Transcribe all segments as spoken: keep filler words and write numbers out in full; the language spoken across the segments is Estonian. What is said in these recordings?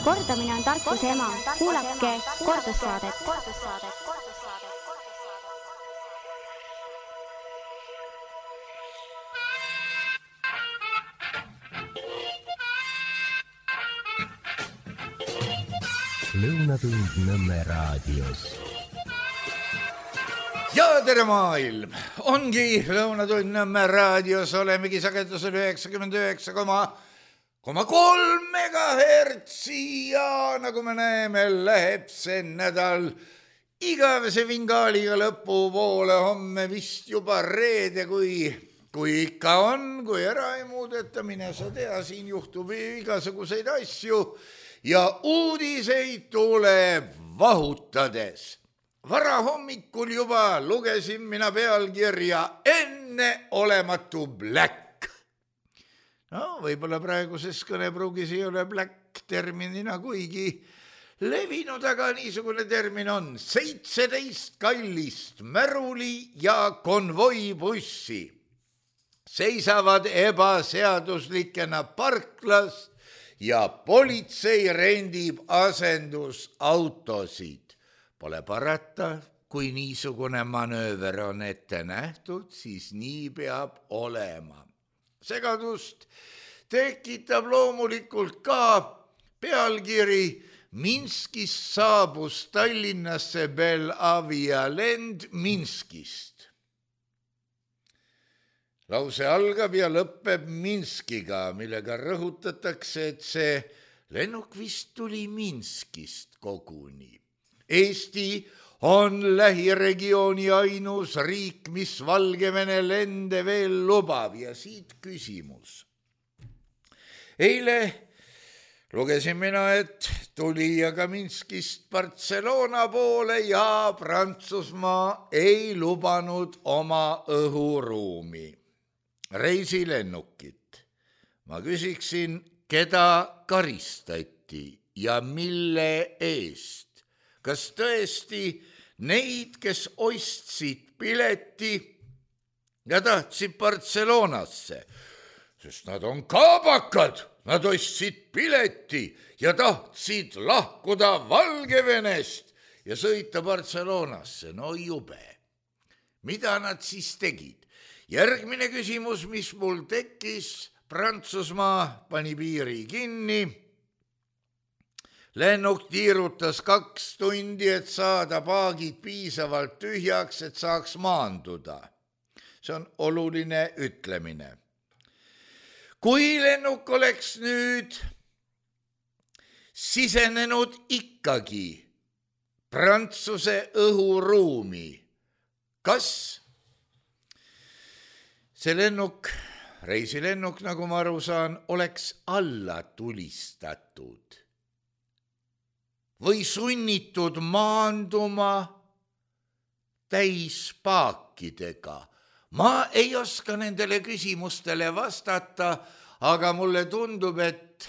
Kordamine on tarkuse ema. Kuulake kordussaadet. Lõunatund Nõmme raadios. Ja tere maailm! Ongi Lõunatund Nõmme raadios, olemegi sagedusel üheksakümmend üheksa koma kolm megahertsi ja nagu me näeme, läheb see nädal igavese vingaaliga lõpupoole. Homme vist juba reede, kui, kui ikka on, kui ära ei muudeta, mine sa tea, siin juhtub igasuguseid asju ja uudiseid tuleb vahutades. Vara hommikul juba lugesin mina pealkirja enneolematu Black. No, võib-olla praeguses kõnepruugis ei ole Black terminina kuigi levinud, aga niisugune termin on. seitseteist kallist märuli ja konvoibussi seisavad ebaseaduslikena parklas ja politsei rendib asendusautosid. Pole parata, kui niisugune manööver on ette nähtud, siis nii peab olema. Segadust tekitab loomulikult ka pealkiri Minskist saabus Tallinnasse Belavia lend Minskist. Lause algab ja lõpeb Minskiga, millega rõhutatakse, et see lennuk vist tuli Minskist koguni. Eesti on lähiregiooni ainus riik, mis Valgevene lende veel lubab ja siit küsimus. Eile lugesin mina, et tuli aga Minskist Barcelona poole ja Prantsusmaa ei lubanud oma õhuruumi. Reisilennukit. Ma küsiksin, keda karistati ja mille eest? Kas tõesti neid, kes ostsid pileti ja tahtsid Barcelonasse? Sest nad on kaabakad, nad ostsid pileti ja tahtsid lahkuda Valgevenest ja sõita Barcelonasse. No jube. Mida nad siis tegid? Järgmine küsimus, mis mul tekkis, Prantsusmaa pani piiri kinni. Lennuk tiirutas kaks tundi, et saada paagid piisavalt tühjaks, et saaks maanduda. See on oluline ütlemine. Kui lennuk oleks nüüd sisenenud ikkagi Prantsuse õhuruumi, kas see lennuk, reisilennuk, nagu ma aru saan, oleks alla tulistatud või sunnitud maanduma täispaakidega? Ma ei oska nendele küsimustele vastata, aga mulle tundub, et,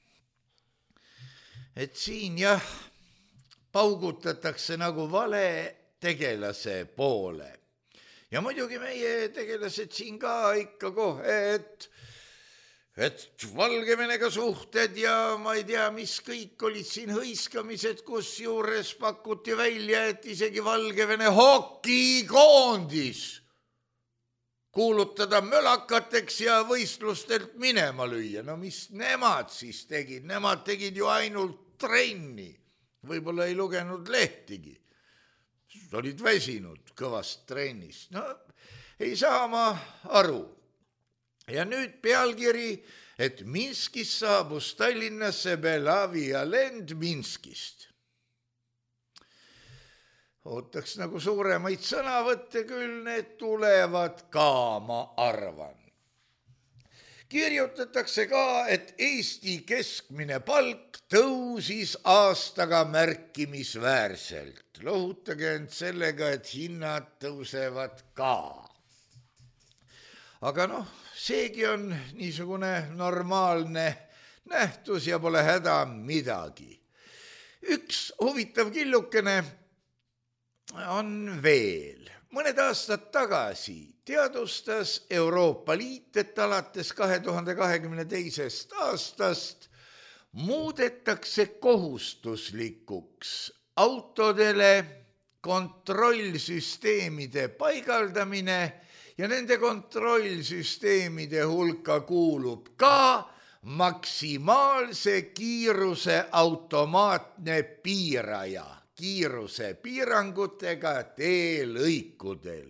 et siin jah, paugutatakse nagu vale tegelase poole. Ja muidugi meie tegelased siin ka ikka kohe, et, et Valgevenega suhted ja ma ei tea, mis kõik olid siin hõiskamised, kus juures pakuti välja, et isegi Valgevene hokikoondis kuulutada mölakateks ja võistlustelt minema lüüa. No mis nemad siis tegid? Nemad tegid ju ainult trenni. Võib-olla ei lugenud lehtigi. Olid väsinud kõvast trennist. No ei saa ma aru. Ja nüüd pealkiri, et Minskist saabus Tallinnasse Belavia lend Minskist. Ootaks nagu suuremaid sõnavõtte, küll need tulevad ka, ma arvan. Kirjutatakse ka, et Eesti keskmine palk tõusis aastaga märkimisväärselt. Lohutage end sellega, et hinnad tõusevad ka. Aga noh, seegi on niisugune normaalne nähtus ja pole häda midagi. Üks huvitav killukene on veel. Mõned aastad tagasi teadustas Euroopa Liit, et alates kahe tuhande kahekümne teisest aastast muudetakse kohustuslikuks autodele kontrollsüsteemide paigaldamine ja nende kontrollsüsteemide hulka kuulub ka maksimaalse kiiruse automaatne piiraja kiiruse piirangutega teelõikudel.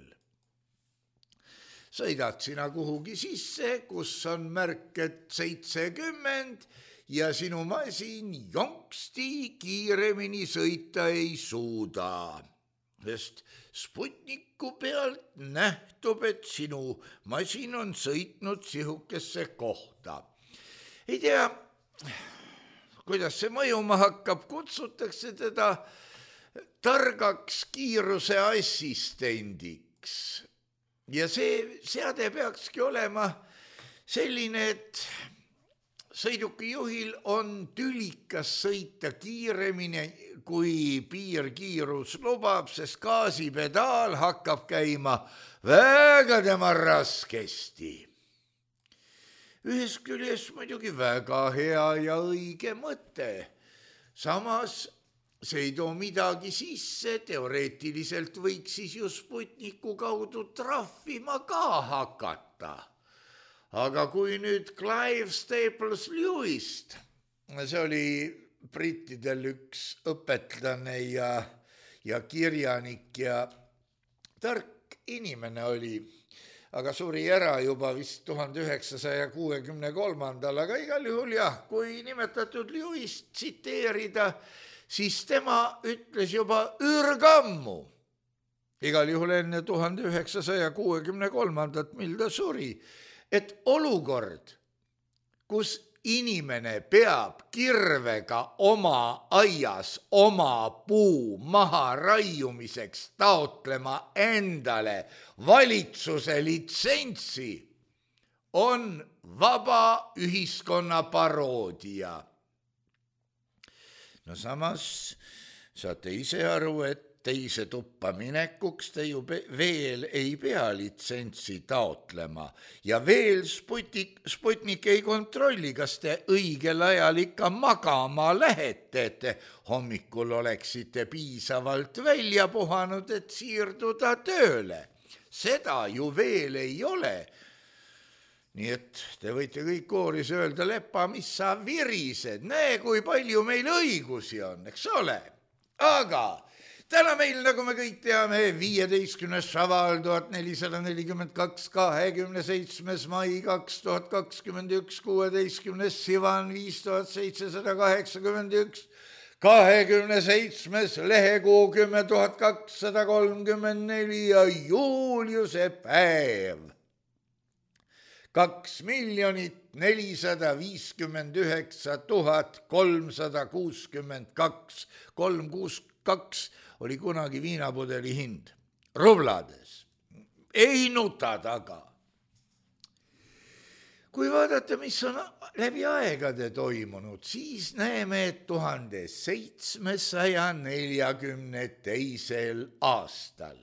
Sõidad sina kuhugi sisse, kus on märk, et seitsekümmend ja sinu masin jonksti kiiremini sõita ei suuda. Sest Sputniku pealt nähtub, et sinu masin on sõitnud sihukesse kohta. Ei tea, kuidas see mõjuma hakkab, kutsutakse teda targaks kiiruse assistendiks. Ja see seade peakski olema selline, et sõiduki juhil on tülikas sõita kiiremini, kui piirkiirus lubab, sest gaasipedaal hakkab käima väga tema raskesti. Ühes küljes muidugi väga hea ja õige mõte. Samas see ei too midagi sisse, teoreetiliselt võiks siis ju Sputniku kaudu trahvima ka hakata. Aga kui nüüd Clive Staples Lewist, see oli brittidel üks õpetlane ja, ja kirjanik ja tark inimene oli, aga suri ära juba vist tuhande üheksasaja kuuekümne kolmandal, aga igal juhul jah, kui nimetatud Lewist tsiteerida, siis tema ütles juba ürgammu, igal juhul enne tuhande üheksasaja kuuekümne kolmandat, mil ta suri, et olukord, kus inimene peab kirvega oma aias oma puu maha raiumiseks taotlema endale valitsuse litsentsi, on vaba ühiskonna paroodia. No samas saate ise aru, et teise tuppa minekuks te ju veel ei pea litsentsi taotlema ja veel Sputnik, Sputnik ei kontrolli, kas te õigel ajal ikka magama lähete, et te hommikul oleksite piisavalt välja puhanud, et siirduda tööle. Seda ju veel ei ole. Nii et te võite kõik kooris öelda, Lepa, mis sa virised, näe, kui palju meil õigusi on, eks ole. Aga täna meil, nagu me kõik teame, viieteistkümnes Šaval tuhat nelisada nelikümmend kaks, kahekümne seitsmes mai kaks tuhat kakskümmend üks, kuueteistkümnes Sivan viis tuhat seitsesada kaheksakümmend üks, kahekümne seitsmes lehekuu kümme tuhat kakssada kolmkümmend neli ja Juliuse päev. Kaks miljonit nelisada viiskümmend üheksa tuhat kolmsada kuuskümmend kaks, kolm kuus kaks oli kunagi viinapudeli hind. Rublades. Ei nuta taga. Kui vaadata, mis on läbi aegade toimunud, siis näeme, et tuhande seitsmesaja neljakümne teisel aastal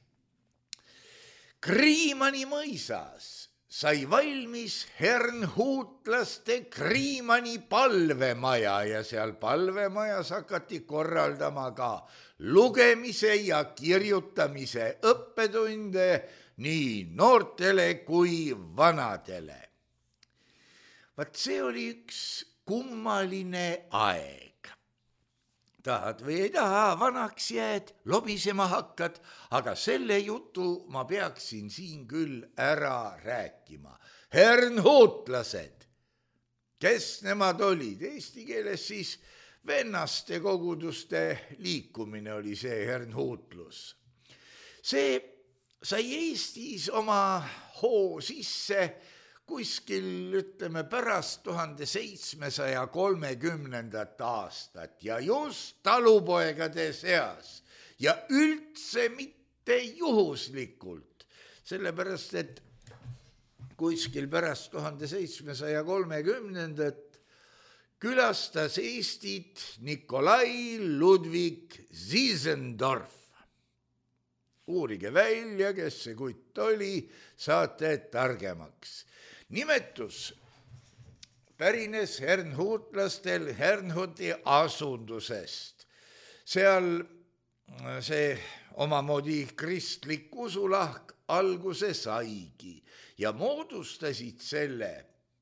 Kriimani mõisas sai valmis hernhuutlaste Kriimani palvemaja ja seal palvemajas hakati korraldama ka lugemise ja kirjutamise õppetunde nii noortele kui vanadele. Vaat see oli üks kummaline aeg. Tahad või ei taha, vanaks jääd, lobisema hakkad, aga selle jutu ma peaksin siin küll ära rääkima. Hernhuutlased, kes nemad olid? Eesti keeles siis vennaste koguduste liikumine oli see hernhuutlus. See sai Eestis oma hoo sisse kuskil, ütleme, pärast tuhande seitsmesaja kolmekümnendat aastat ja just talupoegade seas ja üldse mitte juhuslikult, sellepärast et kuskil pärast tuhande seitsmesaja kolmekümnendat külastas Eestit Nikolai Ludwig Zinzendorf. Uurige välja, kes see kutt oli, saate targemaks. Nimetus pärines hernhuutlastel Hernhuti asundusest. Seal see omamoodi kristlik usulahk alguse saigi ja moodustasid selle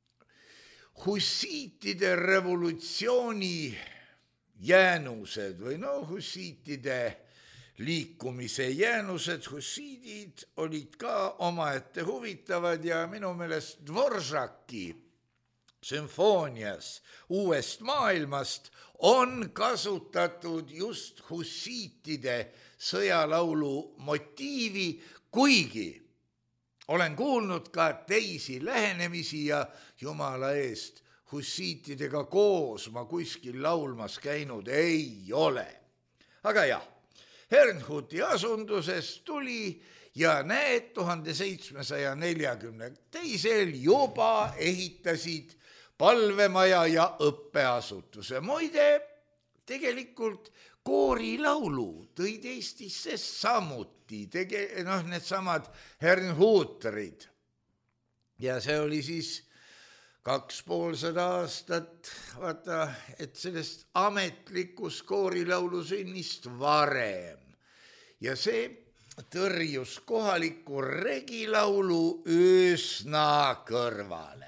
hussiitide revolutsiooni jäänused või no hussiitide liikumise jäänused. Hussiidid olid ka omaette huvitavad ja minu meelest Dvoržaki sümfoonias Uuest maailmast on kasutatud just hussiitide sõjalaulu motiivi, kuigi olen kuulnud ka teisi lähenemisi ja jumala eest hussiitidega koos ma kuskil laulmas käinud ei ole. Aga jah, Hernhuti asundusest tuli ja näed, tuhande seitsmesaja neljakümne teisel juba ehitasid palvemaja ja õppeasutuse. Muide, tegelikult koorilaulu tõid Eestisse samuti, tege, noh, need samad Hernhuterid. Ja see oli siis kaks poolsada aastat, vaata, et sellest ametlikus koorilaulu sünnist varem. Ja see tõrjus kohaliku regilaulu üsna kõrvale.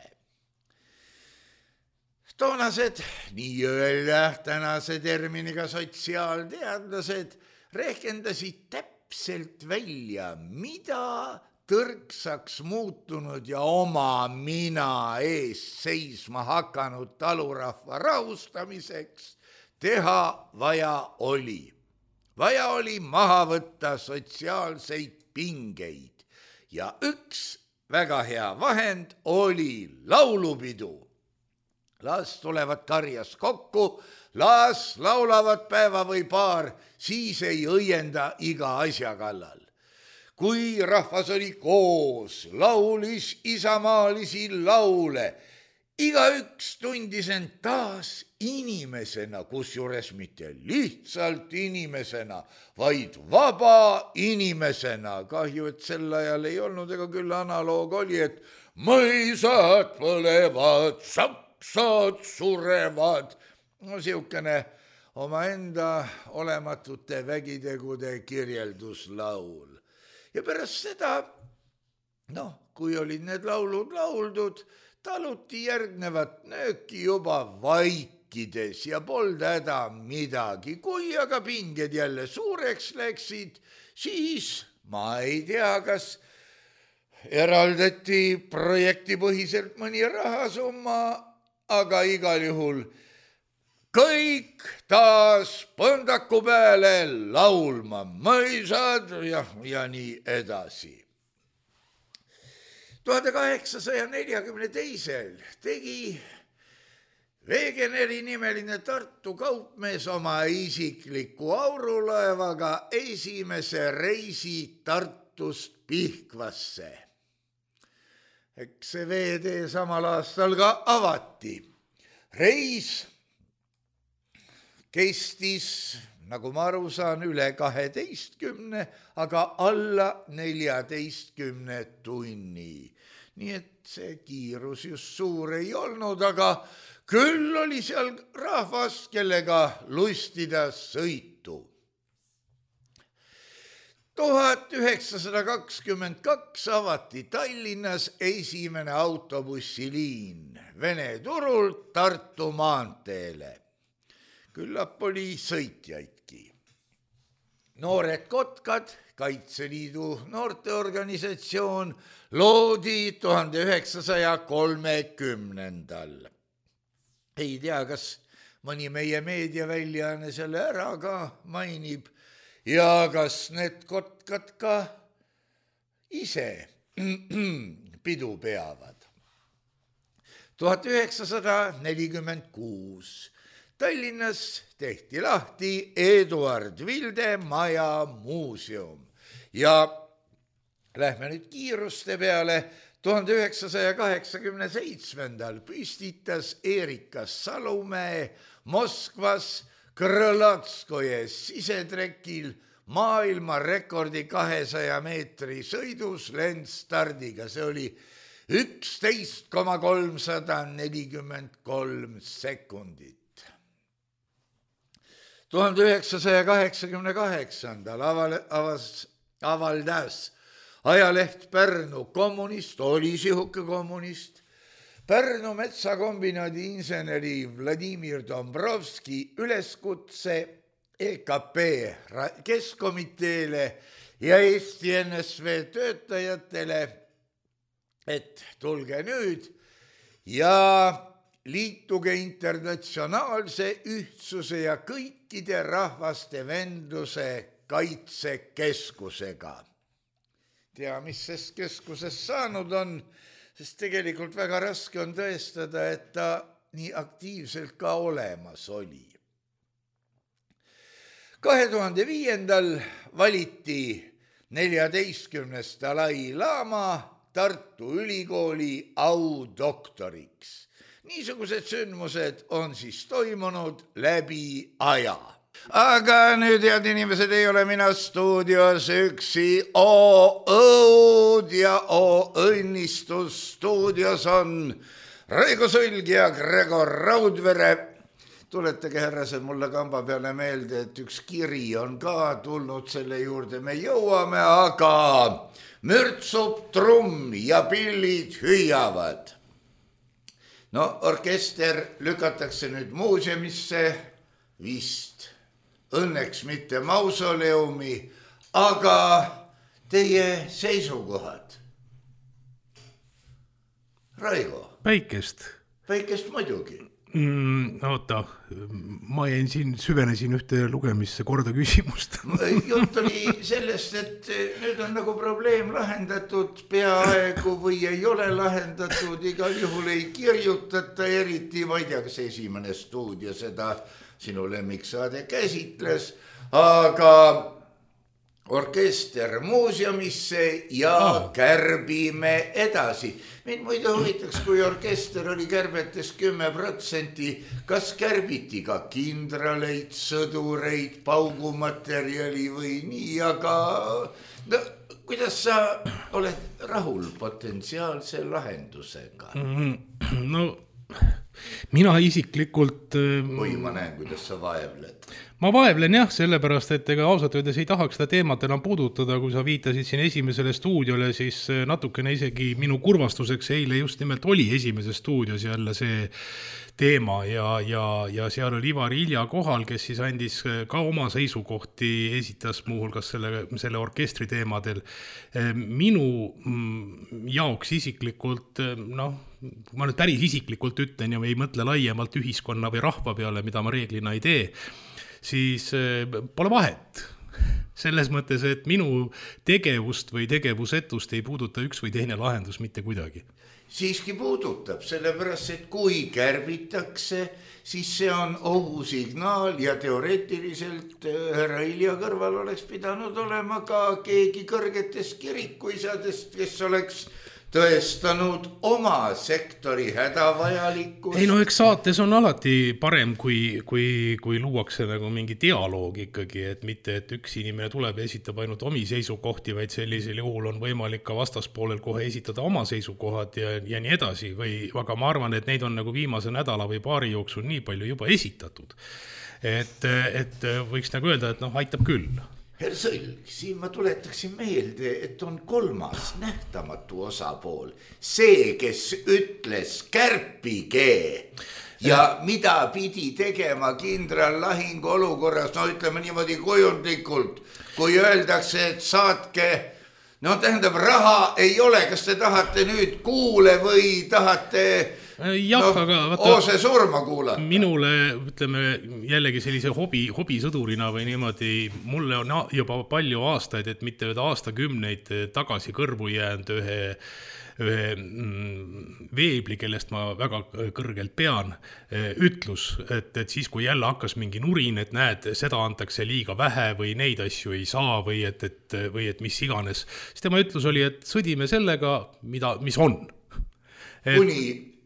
Toonased, nii-öelda tänase terminiga sotsiaalteadlased rehkendasid täpselt välja, mida tõrksaks muutunud ja oma mina ees seisma hakanud talurahva rahustamiseks teha vaja oli. Vaja oli maha võtta sotsiaalseid pingeid ja üks väga hea vahend oli laulupidu. Las tulevad karjas kokku, las laulavad päeva või paar, siis ei õienda iga asja kallal. Kui rahvas oli koos, laulis isamaalisi laule, igaüks tundis end taas inimesena, kusjuures mitte lihtsalt inimesena, vaid vaba inimesena. Kahju, et sel ajal ei olnud, ega küll analoog oli, et mõisad põlevad, saksad surevad. No siukene omaenda olematute vägitegude kirjelduslaul. Ja pärast seda, noh, kui olid need laulud lauldud, taluti järgnevat nööki juba vaikides ja polda häda midagi. Kui aga pinged jälle suureks läksid, siis ma ei tea, kas eraldati projektipõhiselt mõni rahasumma, aga igal juhul kõik taas põndaku peale laulma, mõisad ja, ja nii edasi. tuhande kaheksasaja neljakümne teisel tegi Wegeneri nimeline Tartu kaupmees oma isikliku aurulaevaga esimese reisi Tartust Pihkvasse. Eks see veetee samal aastal ka avati. Reis kestis, nagu ma aru saan, üle kaheteistkümne, aga alla neljateistkümne tunni. Nii et see kiirus just suur ei olnud, aga küll oli seal rahvas, kellega lustida sõitu. tuhat üheksasada kakskümmend kaks avati Tallinnas esimene autobussiliin Vene turult Tartu maanteele. Küllap oli sõitjaidki. Noored kotkad, Kaitseliidu noorteorganisatsioon, loodi tuhande üheksasaja kolmekümnendal. Ei tea, kas mõni meie meediaväljaane selle ära ka mainib ja kas need kotkad ka ise pidu peavad. tuhat üheksasada nelikümmend kuus Tallinnas tehti lahti Eduard Vilde maja muuseum ja lähme nüüd kiiruste peale. tuhande üheksasaja kaheksakümne seitsmendal püstitas Erika Salumäe Moskvas Krõlatskoje sisetrekil maailmarekordi kahesaja meetri sõidus lendstardiga. See oli üksteist koma kolmsada nelikümmend kolm sekundit. tuhande üheksasaja kaheksakümne kaheksandal avas, avaldas ajaleht Pärnu Kommunist, oli sihuke kommunist, Pärnu metsakombinaadi inseneri Vladimir Dombrovski üleskutse E K P keskkomiteele ja Eesti N S V töötajatele, et tulge nüüd ja liituge internatsionaalse ühtsuse ja kõikide rahvaste vendluse kaitsekeskusega. Tea, mis sest keskusest saanud on, sest tegelikult väga raske on tõestada, et ta nii aktiivselt ka olemas oli. kahe tuhande viiendal valiti neljateistkümnes Dalai Lama Tartu Ülikooli audoktoriks. Niisugused sündmused on siis toimunud läbi aja. Aga nüüd, head inimesed, ei ole mina stuudios üksi. O õud ja o õnnistus. Stuudios on Raigo Sulg ja Gregor Raudvere. Tuletage, härrased, mulle kamba peale meelde, et üks kiri on ka tulnud, selle juurde me jõuame, aga mürtsub trumm ja pillid hüüavad. No, orkester lükatakse nüüd muuseumisse, vist õnneks mitte mausoleumi, aga teie seisukohad. Raigo. Päikest. Päikest muidugi. Mm, oota, ma jäin siin, süvenesin ühte lugemisse korda küsimust. Jutt oli sellest, et nüüd on nagu probleem lahendatud peaaegu või ei ole lahendatud, igal juhul ei kirjutata eriti, ma ei tea, kas esimene stuudio seda sinu lemmiksaade käsitles, aga orkester muuseumisse ja ah. kärbime edasi. Mind muidu huvitaks, kui orkester oli kärbetes kümme protsenti, kas kärbiti ka kindraleid, sõdureid, paugumaterjali või nii, aga no, kuidas sa oled rahul potentsiaalse lahendusega? No, mina isiklikult... Või ma näen, kuidas sa vaevled. Ma vaevlen jah, sellepärast, et ega ausalt öeldes ei tahaks seda teemat enam puudutada, kui sa viitasid siin esimesele stuudiole, siis natukene isegi minu kurvastuseks eile just nimelt oli esimese stuudios jälle see teema ja, ja, ja seal oli Ivar Ilja kohal, kes siis andis ka oma seisukohti, esitas muuhulgas selle, selle orkestri teemadel. Minu jaoks isiklikult, noh, ma nüüd päris isiklikult ütlen ja ei mõtle laiemalt ühiskonna või rahva peale, mida ma reeglina ei tee, siis pole vahet. Selles mõttes, et minu tegevust või tegevusetust ei puuduta üks või teine lahendus mitte kuidagi. Siiski puudutab, sellepärast, et kui kärbitakse, siis see on ohusignaal ja teoreetiliselt härra Ilja kõrval oleks pidanud olema ka keegi kõrgetest kirikuisadest, kes oleks tõestanud oma sektori hädavajalikkust. Ei no, eks saates on alati parem, kui, kui, kui luuakse nagu mingi dialoog ikkagi, et mitte, et üks inimene tuleb ja esitab ainult omi seisukohti, vaid sellisel juhul on võimalik ka vastaspoolel kohe esitada oma seisukohad ja, ja nii edasi. Või, aga ma arvan, et neid on nagu viimase nädala või paari jooksul nii palju juba esitatud. Et, et võiks nagu öelda, et noh, aitab küll. Herr Sõlg, siin ma tuletaksin meelde, et on kolmas nähtamatu osapool. See, kes ütles kärpige ja mida pidi tegema kindral lahingu olukorras, no ütleme niimoodi kujundlikult, kui öeldakse, et saatke, no tähendab, raha ei ole, kas te tahate nüüd kuule või tahate... Jah, no, aga vaata, oose surma kuulata. Minule, ütleme, jällegi sellise hobi, hobisõdurina või niimoodi, mulle on juba palju aastaid, et mitte ühe aastakümneid tagasi kõrvu jäänud ühe, ühe veebli, kellest ma väga kõrgelt pean, ütlus, et, et siis, kui jälle hakkas mingi nurin, et näed, seda antakse liiga vähe või neid asju ei saa või et, et, või et mis iganes. Siis tema ütlus oli, et sõdime sellega, mida, mis on. Et... Kuni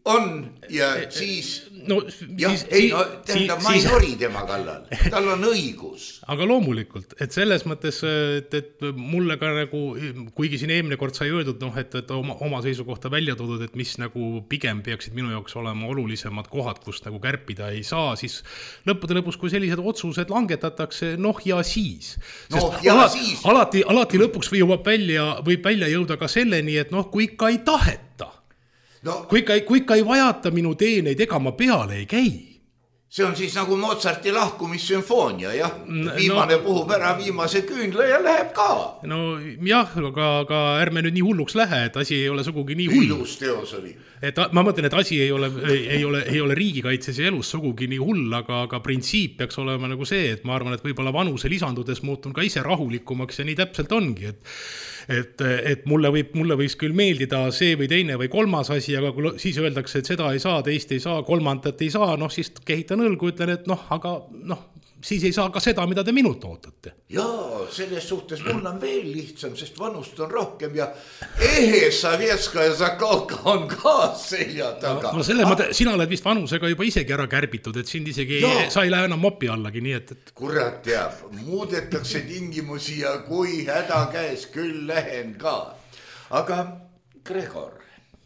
on ja siis no, jah, siis, ei no tähendab, ma ei siis... nori tema kallal, tal on õigus. Aga loomulikult, et selles mõttes, et, et mulle ka nagu, kuigi siin eelmine kord sai öeldud, noh, et, et oma, oma seisukohta välja toodud, et mis nagu pigem peaksid minu jaoks olema olulisemad kohad, kust nagu kärpida ei saa, siis lõppude lõpus, kui sellised otsused langetatakse, noh ja siis. Noh ja alati, siis. Alati, alati lõpuks jõuab välja, võib välja jõuda ka selleni, et noh, kui ikka ei taheta. No, kui, ikka, kui ikka ei vajata minu teeneid, ega ma peale ei käi. See on siis nagu Mozarti lahkumissümfoonia, jah. Viimane no, puhub ära viimase küünla ja läheb ka. No jah, aga, aga ärme nüüd nii hulluks lähe, et asi ei ole sugugi nii hull. Ilus teos oli. Et ma mõtlen, et asi ei ole, ei ole, ei ole riigikaitses ja elus sugugi nii hull, aga, aga printsiip peaks olema nagu see, et ma arvan, et võib-olla vanuse lisandudes muutun ka ise rahulikumaks ja nii täpselt ongi, et Et, et mulle, võib, mulle võiks küll meeldida see või teine või kolmas asi, aga kui siis öeldakse, et seda ei saa, teist ei saa, kolmandat ei saa, noh siis kehitan õlgu, ütlen, et noh, aga noh, siis ei saa ka seda, mida te minult ootate. Jaa, selles suhtes mul on veel lihtsam, sest vanust on rohkem ja ehe Sovetska ja Zakovka on ka selja taga. No, no selles mõte, sina oled vist vanusega juba isegi ära kärbitud, et sind isegi ei, sa ei lähe enam mopi allagi, nii et, et... Kurat teab, muudetakse tingimusi ja kui häda käes küll lähen ka. Aga Gregor,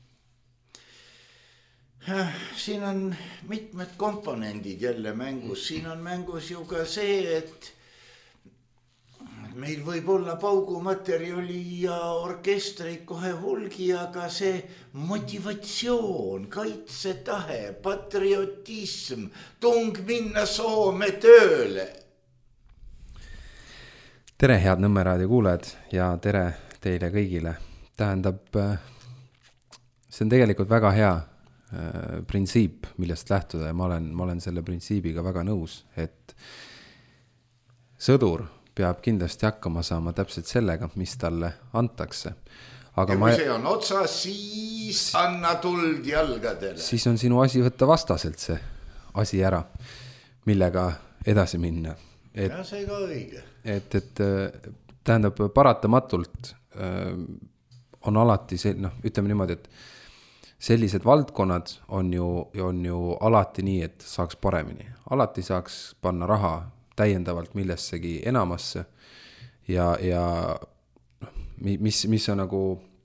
siin on mitmed komponendid jälle mängus, siin on mängus ju ka see, et meil võib olla paugumaterjali ja orkestreid kohe hulgi, aga see motivatsioon, kaitsetahe, patriotism, tung minna Soome tööle. Tere, head Nõmme raadio kuulajad ja tere teile kõigile. Tähendab, see on tegelikult väga hea printsiip, millest lähtuda ja ma olen, ma olen selle printsiibiga väga nõus, et sõdur peab kindlasti hakkama saama täpselt sellega, mis talle antakse. Aga ja kui ma... see on otsa, siis anna tuld jalgadele. Siis on sinu asi võtta vastaselt see asi ära, millega edasi minna. Et, ja see ka õige. Et, et tähendab, paratamatult on alati see, noh, ütleme niimoodi, et sellised valdkonnad on ju, on ju alati nii, et saaks paremini. Alati saaks panna raha täiendavalt millessegi enamasse ja, ja mis, mis on nagu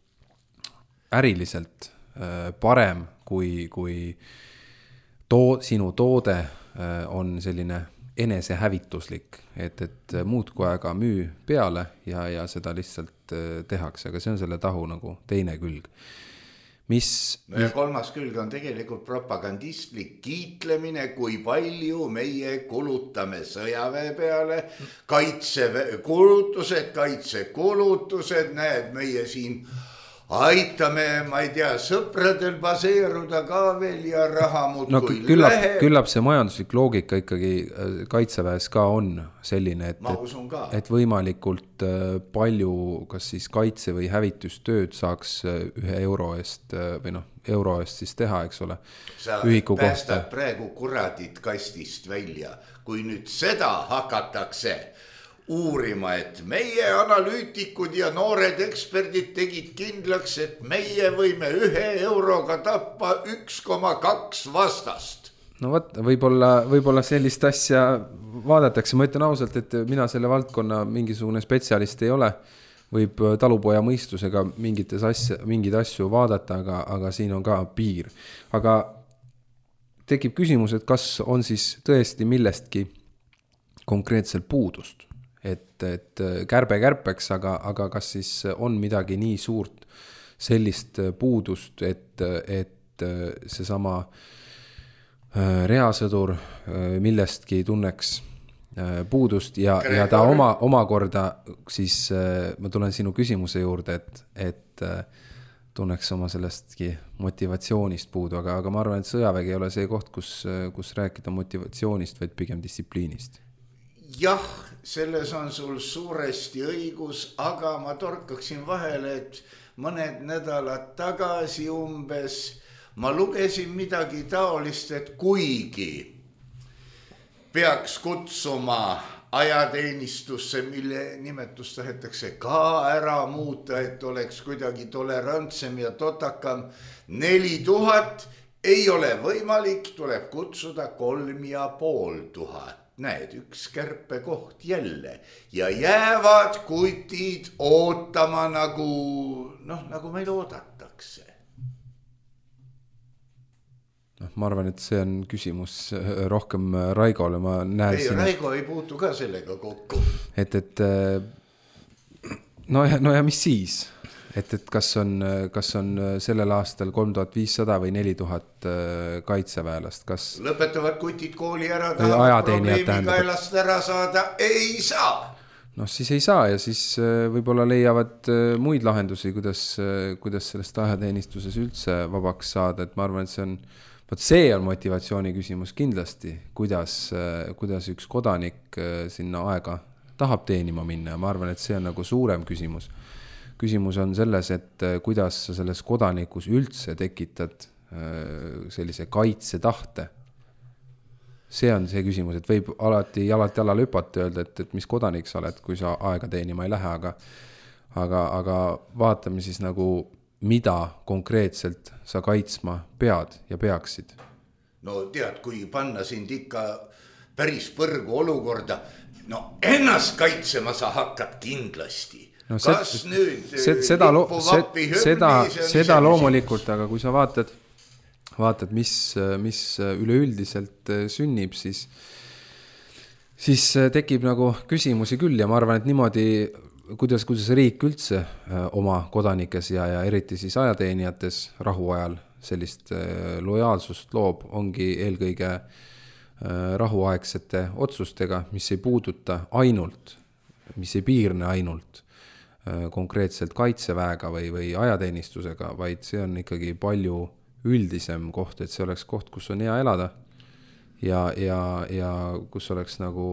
äriliselt parem, kui, kui too, sinu toode on selline enesehävituslik, et, et muudkui aega müü peale ja, ja seda lihtsalt tehakse, aga see on selle tahu nagu teine külg. Mis, no ja kolmas külg on tegelikult propagandistlik kiitlemine, kui palju meie kulutame sõjaväe peale, kaitsekulutused, kaitsekulutused, näed, meie siin aitame, ma ei tea, sõpradel baseeruda ka veel ja raha muudkui no, küllab, läheb. Küllab see majanduslik loogika ikkagi kaitseväes ka on selline, et, et, et võimalikult palju kas siis kaitse- või hävitustööd saaks ühe euro eest või noh, euro eest siis teha, eks ole. Sa päästad praegu kuradid kastist välja, kui nüüd seda hakatakse uurima, et meie analüütikud ja noored eksperdid tegid kindlaks, et meie võime ühe euroga tappa üks koma kaks vastast. No võt, võib-olla, võib-olla sellist asja vaadatakse, ma ütlen ausalt, et mina selle valdkonna mingisugune spetsialist ei ole, võib talupoja mõistusega mingites asja, mingid asju vaadata, aga, aga siin on ka piir. Aga tekib küsimus, et kas on siis tõesti millestki konkreetselt puudust? Et, et kärbe kärpeks, aga, aga kas siis on midagi nii suurt sellist puudust, et, et see sama reasõdur millestki tunneks puudust ja, ja ta oma, omakorda siis, ma tulen sinu küsimuse juurde, et, et tunneks oma sellestki motivatsioonist puudu, aga, aga ma arvan, et sõjavägi ei ole see koht, kus, kus rääkida motivatsioonist, vaid pigem distsipliinist. Jah, selles on sul suuresti õigus, aga ma torkaksin vahele, et mõned nädalad tagasi umbes ma lugesin midagi taolist, et kuigi peaks kutsuma ajateenistusse, mille nimetus tahetakse ka ära muuta, et oleks kuidagi tolerantsem ja totakam, neli tuhat ei ole võimalik, tuleb kutsuda kolm ja pool tuhat. Näed, üks kärpekoht jälle ja jäävad kutid ootama nagu, noh, nagu meil oodatakse. noh, ma arvan, et see on küsimus rohkem Raigole, ma näen ei, siin... Raigo ei puutu ka sellega kokku. Et, et no ja, no ja mis siis? Et, et kas on, kas on sellel aastal kolm tuhat viissada või neli tuhat kaitseväelast, kas... Lõpetavad kutid kooli ära, tahavad probleemi tähendab, kaelast ära saada, ei saa. noh, siis ei saa ja siis võib-olla leiavad muid lahendusi, kuidas, kuidas sellest ajateenistuses üldse vabaks saada, et ma arvan, et see on, võt see on motivatsiooni küsimus kindlasti, kuidas, kuidas üks kodanik sinna aega tahab teenima minna ja ma arvan, et see on nagu suurem küsimus. Küsimus on selles, et kuidas sa selles kodanikus üldse tekitad sellise kaitsetahte. See on see küsimus, et võib alati jalalt jalal hüpata öelda, et, et mis kodanik sa oled, kui sa aega teenima ei lähe, aga, aga, aga vaatame siis nagu, mida konkreetselt sa kaitsma pead ja peaksid. No tead, kui panna sind ikka päris põrgu olukorda, no ennast kaitsema sa hakkad kindlasti. No see, kas nüüd see, seda, lo, see, seda, seda loomulikult, aga kui sa vaatad, vaatad mis, mis üleüldiselt sünnib, siis, siis tekib nagu küsimusi küll ja ma arvan, et niimoodi, kuidas, kuidas riik üldse oma kodanikes ja, ja eriti siis ajateenijates rahuajal sellist lojaalsust loob, ongi eelkõige rahuaegsete otsustega, mis ei puuduta ainult, mis ei piirne ainult konkreetselt kaitseväega või, või ajateenistusega, vaid see on ikkagi palju üldisem koht, et see oleks koht, kus on hea elada ja, ja, ja kus oleks nagu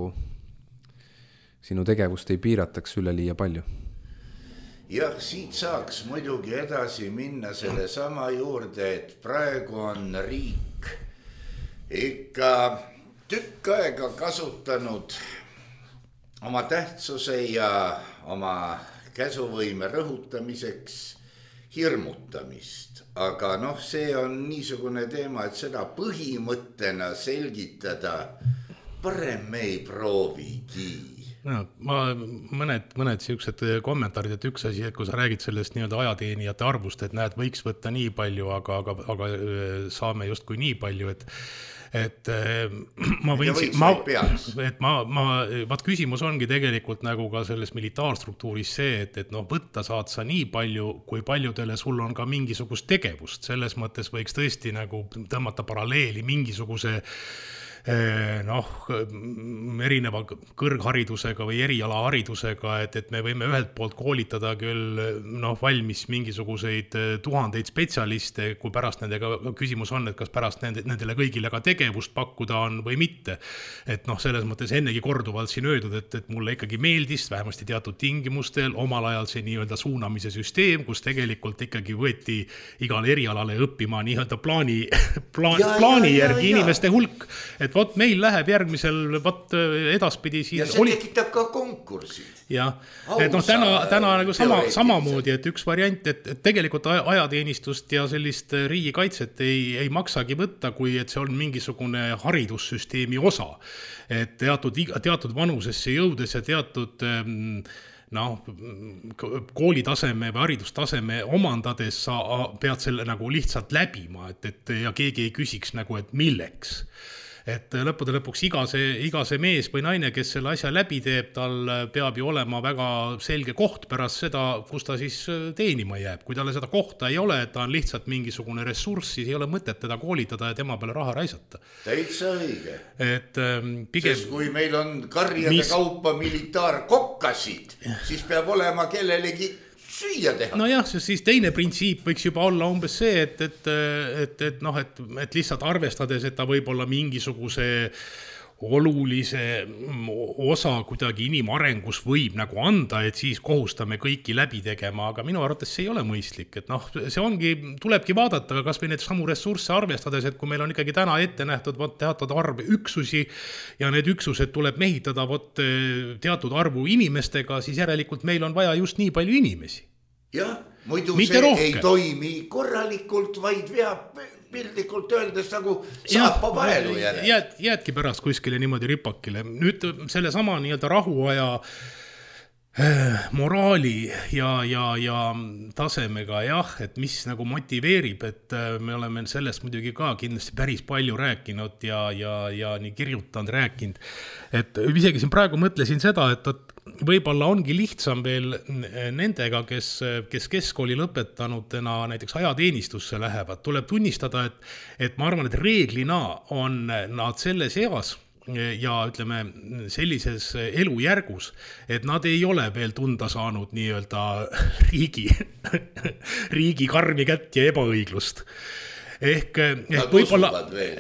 sinu tegevust ei piirataks üle liia palju. Jah, siit saaks muidugi edasi minna selle sama juurde, et praegu on riik ikka tükk aega kasutanud oma tähtsuse ja oma käsuvõime rõhutamiseks hirmutamist. Aga noh, see on niisugune teema, et seda põhimõttena selgitada parem me ei proovigi. No, ma mõned, mõned siuksed kommentaarid, et üks asi, et kui sa räägid sellest nii-öelda ajateenijate arvust, et näed, võiks võtta nii palju, aga, aga, aga saame just kui nii palju, et et ma võin si- ma, et ma, ma, vaat küsimus ongi tegelikult nagu ka selles militaarstruktuuris see, et, et noh, võtta saad sa nii palju, kui paljudele sul on ka mingisugust tegevust, selles mõttes võiks tõesti nagu tõmmata paralleeli mingisuguse noh, erineva kõrgharidusega või erialaharidusega, et, et me võime ühelt poolt koolitada küll noh, valmis mingisuguseid tuhandeid spetsialiste, kui pärast nendega küsimus on, et kas pärast nende, nendele kõigile ka tegevust pakkuda on või mitte. Et noh, selles mõttes ennegi korduvalt siin öeldud, et, et mulle ikkagi meeldis vähemasti teatud tingimustel omal ajal see nii-öelda suunamise süsteem, kus tegelikult ikkagi võeti igale erialale õppima nii-öelda plaani, plaan, ja, plaani ja, järgi ja, inimeste ja. hulk, et et vot meil läheb järgmisel vot edaspidi siin ja see oli... tekitab ka konkursi. Ja, et noh, täna, täna nagu sama, samamoodi, et üks variant, et, et tegelikult ajateenistust ja sellist riigikaitset ei, ei maksagi võtta, kui et see on mingisugune haridussüsteemi osa. Et teatud, teatud vanusesse jõudes ja teatud noh, koolitaseme või haridustaseme omandades sa pead selle nagu lihtsalt läbima, et, et ja keegi ei küsiks nagu, et milleks. Et lõppude lõpuks iga see, iga see mees või naine, kes selle asja läbi teeb, tal peab ju olema väga selge koht pärast seda, kus ta siis teenima jääb. Kui talle seda kohta ei ole, et ta on lihtsalt mingisugune ressurss, siis ei ole mõtet teda koolitada ja tema peale raha raisata. Täitsa õige. Et, pigem... Sest kui meil on karjade mis... kaupa militaarkokkasid, siis peab olema kellelegi süüa teha. No jah, siis teine printsiip võiks juba olla umbes see, et, et, et, et, noh, et, et lihtsalt arvestades, et ta võib olla mingisuguse olulise osa kuidagi inimarengus võib nagu anda, et siis kohustame kõiki läbi tegema, aga minu arvates see ei ole mõistlik, et noh, see ongi, tulebki vaadata, kas või need samu ressursse arvestades, et kui meil on ikkagi täna ette nähtud võt, teatud arv üksusi ja need üksused tuleb mehitada võt, teatud arvu inimestega, siis järelikult meil on vaja just nii palju inimesi. Jah, muidu mitte see rohkem. Ei toimi korralikult, vaid veab pildikult öeldes nagu saapa paelu järel. Jääd, jäädki pärast kuskile niimoodi ripakile. Nüüd selle sama nii-öelda rahuaja moraali ja, ja, ja tasemega jah, et mis nagu motiveerib, et me oleme sellest muidugi ka kindlasti päris palju rääkinud ja, ja, ja nii kirjutanud, rääkinud, et isegi siin praegu mõtlesin seda, et, et võib-olla ongi lihtsam veel nendega, kes, kes keskkooli lõpetanutena näiteks ajateenistusse lähevad, tuleb tunnistada, et, et ma arvan, et reeglina on nad selles eas ja ütleme sellises elujärgus, et nad ei ole veel tunda saanud nii-öelda riigi, riigi karmi kätt ja ebaõiglust. Ehk, ehk võib-olla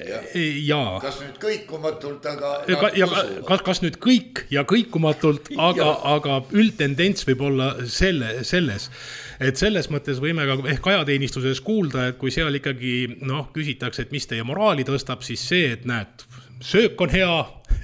ja kas nüüd kõikumatult, aga ka, ja, kas, kas nüüd kõik ja kõikumatult, aga, aga üldtendents võib olla selle, selles, et selles mõttes võime ka ehk ajateenistuses kuulda, et kui seal ikkagi noh, küsitakse, et mis teie moraali tõstab, siis see, et näed, söök on hea,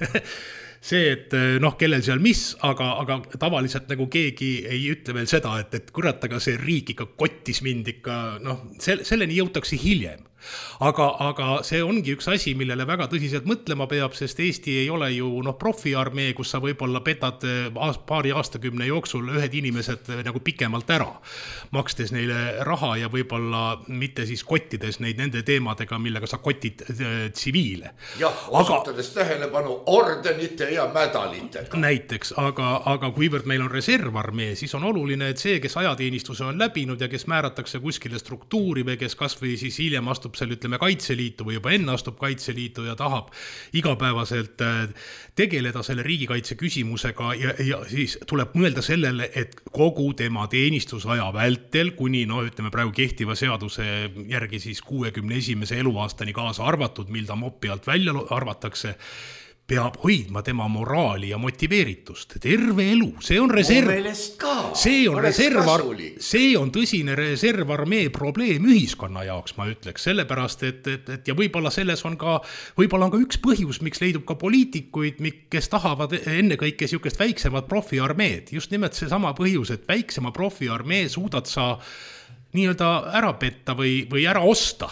see, et noh, kellel seal mis, aga, aga tavaliselt nagu keegi ei ütle veel seda, et, et kurat, aga see riik ikka kottis mind ikka, noh, selleni jõutakse hiljem. Aga, aga see ongi üks asi, millele väga tõsiselt mõtlema peab, sest Eesti ei ole ju noh, profiarmee, kus sa võib-olla petad paari aastakümne jooksul ühed inimesed nagu pikemalt ära, makstes neile raha ja võib-olla mitte siis kottides neid nende teemadega, millega sa kotid tsiviile. Jah, osutades aga, tähelepanu ordenite ja medalitega. Näiteks, aga, aga kuivõrd meil on reservarmee, siis on oluline, et see, kes ajateenistuse on läbinud ja kes määratakse kuskile struktuuri või kes kas või siis hiljem astub seal ütleme Kaitseliitu või juba enne astub Kaitseliitu ja tahab igapäevaselt tegeleda selle riigikaitse küsimusega ja, ja siis tuleb mõelda sellele, et kogu tema teenistusaja vältel, kuni no ütleme praegu kehtiva seaduse järgi siis kuuekümne esimese eluaastani kaasa arvatud, mil ta mopi alt välja arvatakse, peab hoidma tema moraali ja motiveeritust. Terve elu, see on reserv. See on reservar, see on tõsine reservarmee probleem ühiskonna jaoks, ma ütleks, sellepärast, et, et, et ja võib-olla selles on ka, võib-olla on ka üks põhjus, miks leidub ka poliitikuid, kes tahavad ennekõike siukest väiksemat profiarmeed. Just nimelt see sama põhjus, et väiksema profiarmee suudad sa nii-öelda ära petta või, või ära osta.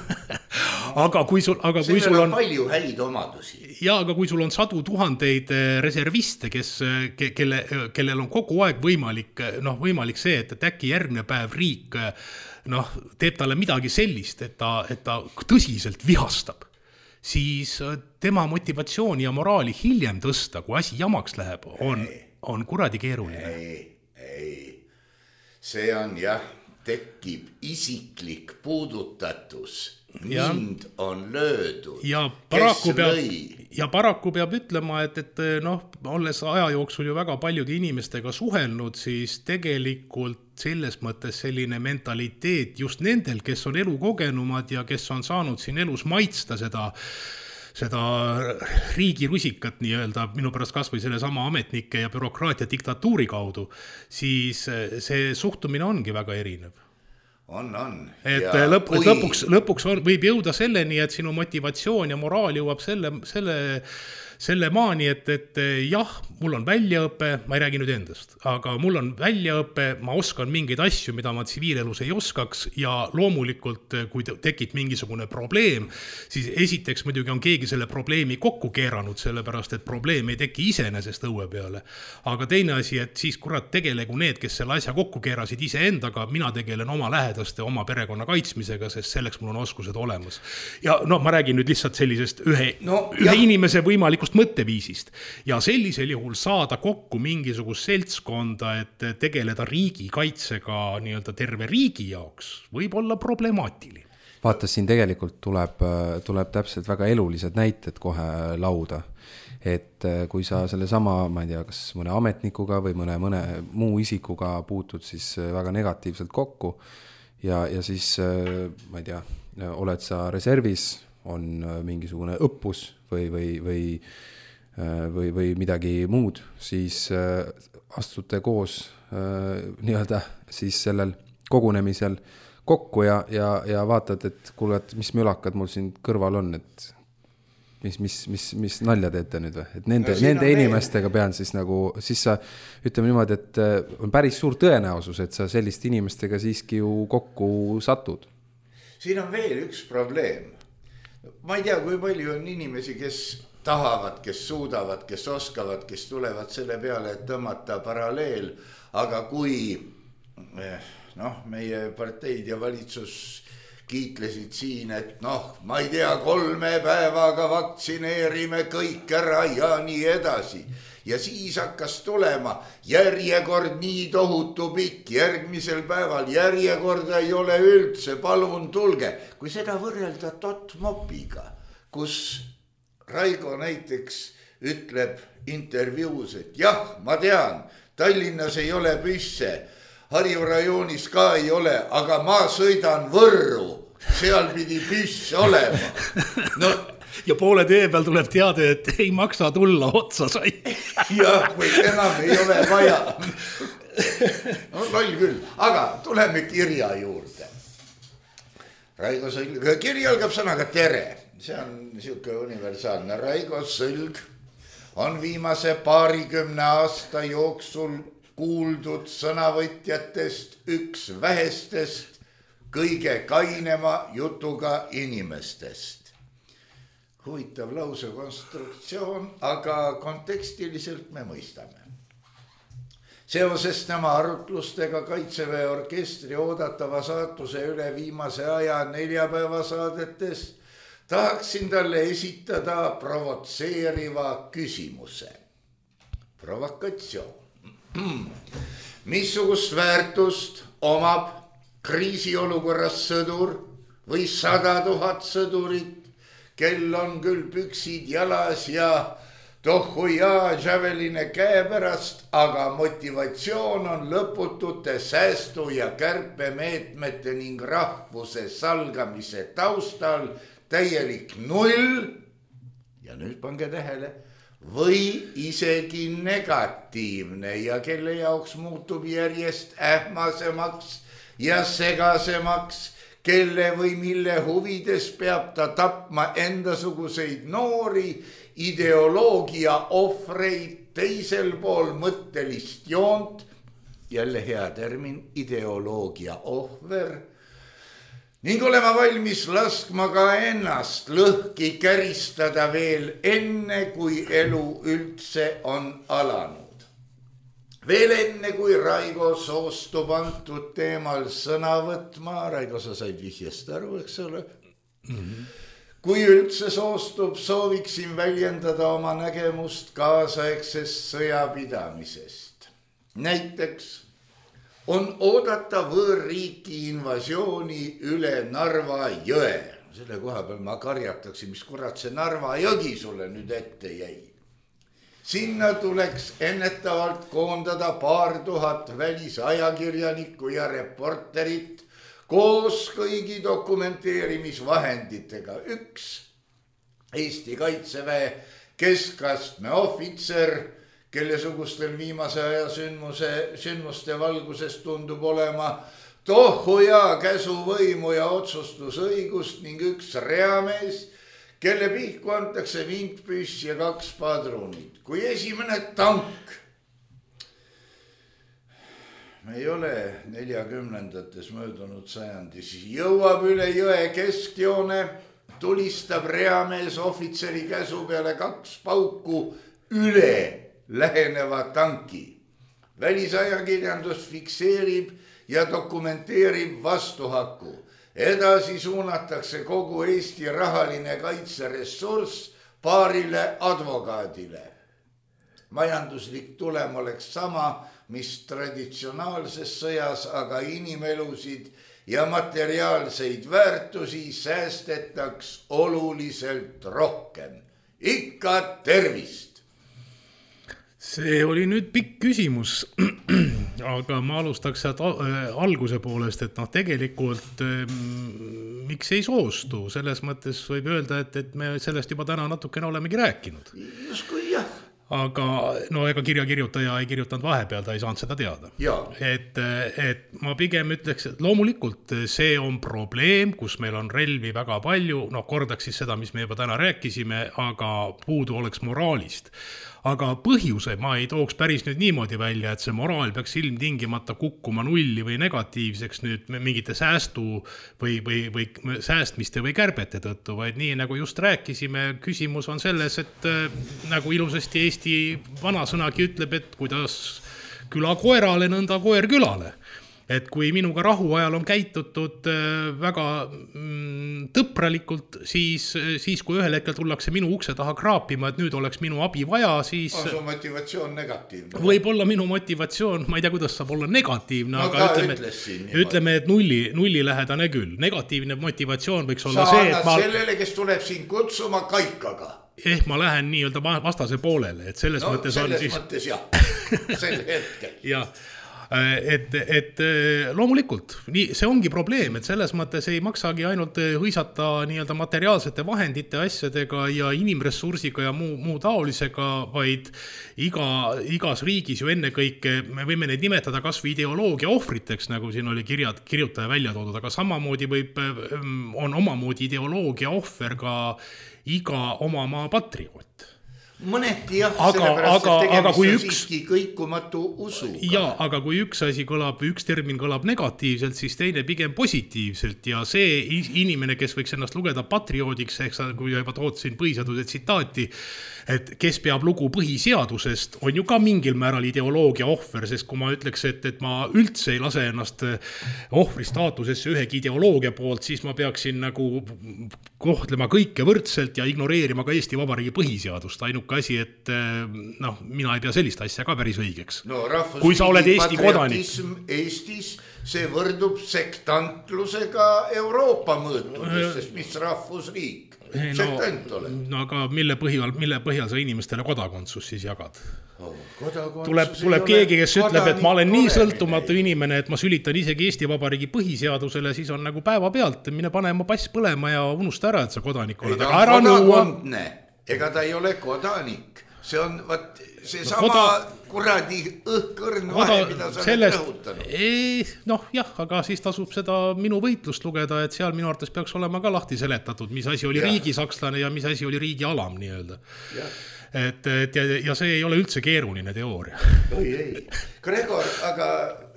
aga kui sul, aga kui sul on, on palju häid omadusi. Ja, aga kui sul on sadu tuhandeid reserviste, kes, kelle, kellel on kogu aeg võimalik, noh, võimalik see, et äkki järgmine päev riik noh, teeb talle midagi sellist, et ta, et ta tõsiselt vihastab, siis tema motivatsiooni ja moraali hiljem tõsta, kui asi jamaks läheb, on, on kuradi keeruline. Ei, ei. See on jah, tekib isiklik puudutatus. Mind on löödud. Ja paraku, peab, ja paraku peab ütlema, et, et noh, olles aja jooksul ju väga paljude inimestega suhelnud, siis tegelikult selles mõttes selline mentaliteet just nendel, kes on elukogenumad ja kes on saanud siin elus maitsta seda seda riigi rusikat nii-öelda, minu pärast kas või selle sama ametnike ja bürokraatia diktatuuri kaudu, siis see suhtumine ongi väga erinev. On, on. Et, lõp, kui... et lõpuks, lõpuks on, võib jõuda selleni, et sinu motivatsioon ja moraal jõuab selle, selle, selle maani, et, et jah, mul on väljaõpe, ma ei räägi nüüd endast, aga mul on väljaõpe, ma oskan mingeid asju, mida ma tsiviilelus ei oskaks ja loomulikult, kui tekib mingisugune probleem, siis esiteks muidugi on keegi selle probleemi kokku keeranud, sellepärast, et probleem ei teki iseenesest õue peale. Aga teine asi, et siis kurat tegelegu need, kes selle asja kokku keerasid iseendaga, mina tegelen oma lähedaste, oma perekonna kaitsmisega, sest selleks mul on oskused olemas. Ja no ma räägin nüüd lihtsalt sellisest ühe, no, ühe inimese võimalikust mõtteviisist. Ja sellisel juhul saada kokku mingisugust seltskonda, et tegeleda riigi kaitsega nii-öelda terve riigi jaoks, võib olla problemaatiline. Vaata, siin tegelikult tuleb, tuleb täpselt väga elulised näited kohe lauda. Et kui sa selle sama, ma ei tea, kas mõne ametnikuga või mõne, mõne muu isikuga puutud siis väga negatiivselt kokku ja, ja siis, ma ei tea, oled sa reservis, on mingisugune õppus või, või, või, või, või midagi muud, siis astute koos nii-öelda siis sellel kogunemisel kokku ja, ja, ja vaatad, et kuule, et mis mülakad mul siin kõrval on, et mis, mis, mis, mis nalja teete nüüd või? Et nende, no, nende inimestega pean siis nagu, siis sa ütleme niimoodi, et on päris suur tõenäosus, et sa sellist inimestega siiski ju kokku satud. siin on veel üks probleem. Ma ei tea, kui palju on inimesi, kes tahavad, kes suudavad, kes oskavad, kes tulevad selle peale, et tõmmata paralleel, aga kui noh, meie parteid ja valitsus kiitlesid siin, et noh, ma ei tea, kolme päevaga vaktsineerime kõik ära ja nii edasi. Ja siis hakkas tulema järjekord nii tohutu pikk, järgmisel päeval järjekorda ei ole üldse, palun tulge. Kui seda võrrelda Totmopiga, kus Raigo näiteks ütleb intervjuus, et jah, ma tean, Tallinnas ei ole püsse, Harju rajoonis ka ei ole, aga ma sõidan Võrru, seal pidi püss olema. No, ja poole tee peal tuleb teade, et ei maksa tulla, otsa sai. jah, või enam ei ole vaja. No loll küll, aga tuleme kirja juurde. Raigo Sõlg, kiri algab sõnaga tere. See on niisugune universaalne. Raigo Sõlg on viimase paarikümne aasta jooksul kuuldud sõnavõtjatest üks vähestest kõige kainema jutuga inimestest. Huvitav lause konstruktsioon, aga kontekstiliselt me mõistame. Seoses tema arutlustega Kaitseväe orkestri oodatava saatuse üle viimase aja neljapäeva saadetes tahaksin talle esitada provotseeriva küsimuse. Provokatsioon. Missugust väärtust omab kriisiolukorras sõdur või sada tuhat sõdurit, kel on küll püksid jalas ja tohhuja javeline käepärast, aga motivatsioon on lõputute säästu ja kärpemeetmete ning rahvuse salgamise taustal täielik null. Ja nüüd pange tähele, või isegi negatiivne ja kelle jaoks muutub järjest ähmasemaks ja segasemaks, kelle või mille huvides peab ta tapma endasuguseid noori ideoloogia ohvreid teisel pool mõttelist joont, jälle hea termin, ideoloogia ohver, ning olema valmis laskma ka ennast lõhki käristada veel enne, kui elu üldse on alanud. Veel enne, kui Raigo soostub antud teemal sõna võtma, Raigo, sa said vihjest aru, eks ole? Mm-hmm. Kui üldse soostub, sooviksin väljendada oma nägemust kaasaegsest sõjapidamisest. Näiteks on oodata võõrriiki invasiooni üle Narva jõe. Selle koha peal ma karjataksin, mis kurat see Narva jõgi sulle nüüd ette jäi. Sinna tuleks ennetavalt koondada paar tuhat välisajakirjanikku ja reporterit koos kõigi dokumenteerimisvahenditega. Üks Eesti Kaitseväe keskastme ohvitser, kelle sugustel viimase aja sündmuse, sündmuste valguses tundub olema tohu ja käsuvõimu ja otsustusõigust ning üks reamees, kelle pihku antakse vintpüss ja kaks padrunit. Kui esimene tank, me ei ole neljakümnendates möödunud sajandis, jõuab üle jõe keskjoone, tulistab reamees ohvitseri käsu peale kaks pauku üle läheneva tanki. Välisajakirjandus fikseerib ja dokumenteerib vastuhaku. Edasi suunatakse kogu Eesti rahaline kaitseressurss paarile advokaadile. Majanduslik tulem oleks sama, mis traditsionaalses sõjas, aga inimelusid ja materiaalseid väärtusi säästetaks oluliselt rohkem. Ikka tervist! See oli nüüd pikk küsimus, aga ma alustaks sealt alguse poolest, et noh, tegelikult miks ei soostu? Selles mõttes võib öelda, et, et me sellest juba täna natukene olemegi rääkinud. Justkui jah. Aga no ega kirja kirjutaja ei kirjutanud vahepeal, ta ei saanud seda teada. Et, et ma pigem ütleks, et loomulikult see on probleem, kus meil on relvi väga palju, noh kordaks siis seda, mis me juba täna rääkisime, aga puudu oleks moraalist. aga põhjuse ma ei tooks päris nüüd niimoodi välja, et see moraal peaks ilmtingimata kukkuma nulli või negatiivseks nüüd mingite säästu või, või, või säästmiste või kärbete tõttu, vaid nii nagu just rääkisime, küsimus on selles, et nagu ilusasti Eesti vanasõnagi ütleb, et kuidas küla koerale, nõnda koer külale. Et kui minuga rahuajal on käitutud väga mm, tõpralikult, siis, siis kui ühel hetkel tullakse minu ukse taha kraapima, et nüüd oleks minu abi vaja, siis... On su motivatsioon negatiivne? Võib olla minu motivatsioon, ma ei tea, kuidas saab olla negatiivne, no, aga ütleme, et, ütleme, et nulli, nulli lähedane küll. Negatiivne motivatsioon võiks olla sa see, et ma... sellele, kes tuleb siin kutsuma kaikaga. Ehk ma lähen nii-öelda vastase poolele, et selles no, mõttes selles on siis... mõttes jah, sel hetkel. jah. Et, et loomulikult, nii, see ongi probleem, et selles mõttes ei maksagi ainult hõisata nii-öelda materiaalsete vahendite asjadega ja inimressursiga ja muu, muu taolisega, vaid iga, igas riigis ju ennekõike me võime neid nimetada kas või ideoloogia ohvriteks, nagu siin oli kirjad, kirjutaja välja toodud, aga samamoodi võib, on omamoodi ideoloogia ohver ka iga oma maa patrioot. Mõneti jah, aga, sellepärast, aga, et tegemist aga kui on üks, siiski kõikumatu usuga. Ja, aga kui üks asi kõlab, üks termin kõlab negatiivselt, siis teine pigem positiivselt ja see inimene, kes võiks ennast lugeda patrioodiks, ehk kui juba tootsin põhiseaduse tsitaati, et kes peab lugu põhiseadusest, on ju ka mingil määral ideoloogia ohver, sest kui ma ütleks, et, et ma üldse ei lase ennast ohvri staatusesse ühegi ideoloogia poolt, siis ma peaksin nagu kohtlema kõike võrdselt ja ignoreerima ka Eesti Vabariigi põhiseadust, ainult asi, et noh, mina ei pea sellist asja ka päris õigeks. No, kui sa oled Eesti kodanik. Eestis, see võrdub sektantlusega Euroopa mõõtudes, sest mis rahvusriik? Sektant no, ole. No aga mille põhjal, mille põhjal sa inimestele kodakondsus siis jagad? Oh, tuleb, tuleb keegi, kes ütleb, et ma olen nii sõltumatu inimene, et ma sülitan isegi Eesti Vabariigi põhiseadusele, siis on nagu päeva pealt, mine pane oma pass põlema ja unusta ära, et sa kodanik oled. Aga ära nõua... Ega ta ei ole kodanik. See on vaat, see sama Koda... kuradi õhkõrn vahe, mida sa sellest... oled rõhutanud. Noh jah, aga siis tasub seda minu võitlust lugeda, et seal minu arvates peaks olema ka lahti seletatud, mis asi oli ja. riigisakslane ja mis asi oli riigi alam nii-öelda. Et, et ja, ja see ei ole üldse keeruline teooria. Oi ei. Gregor, aga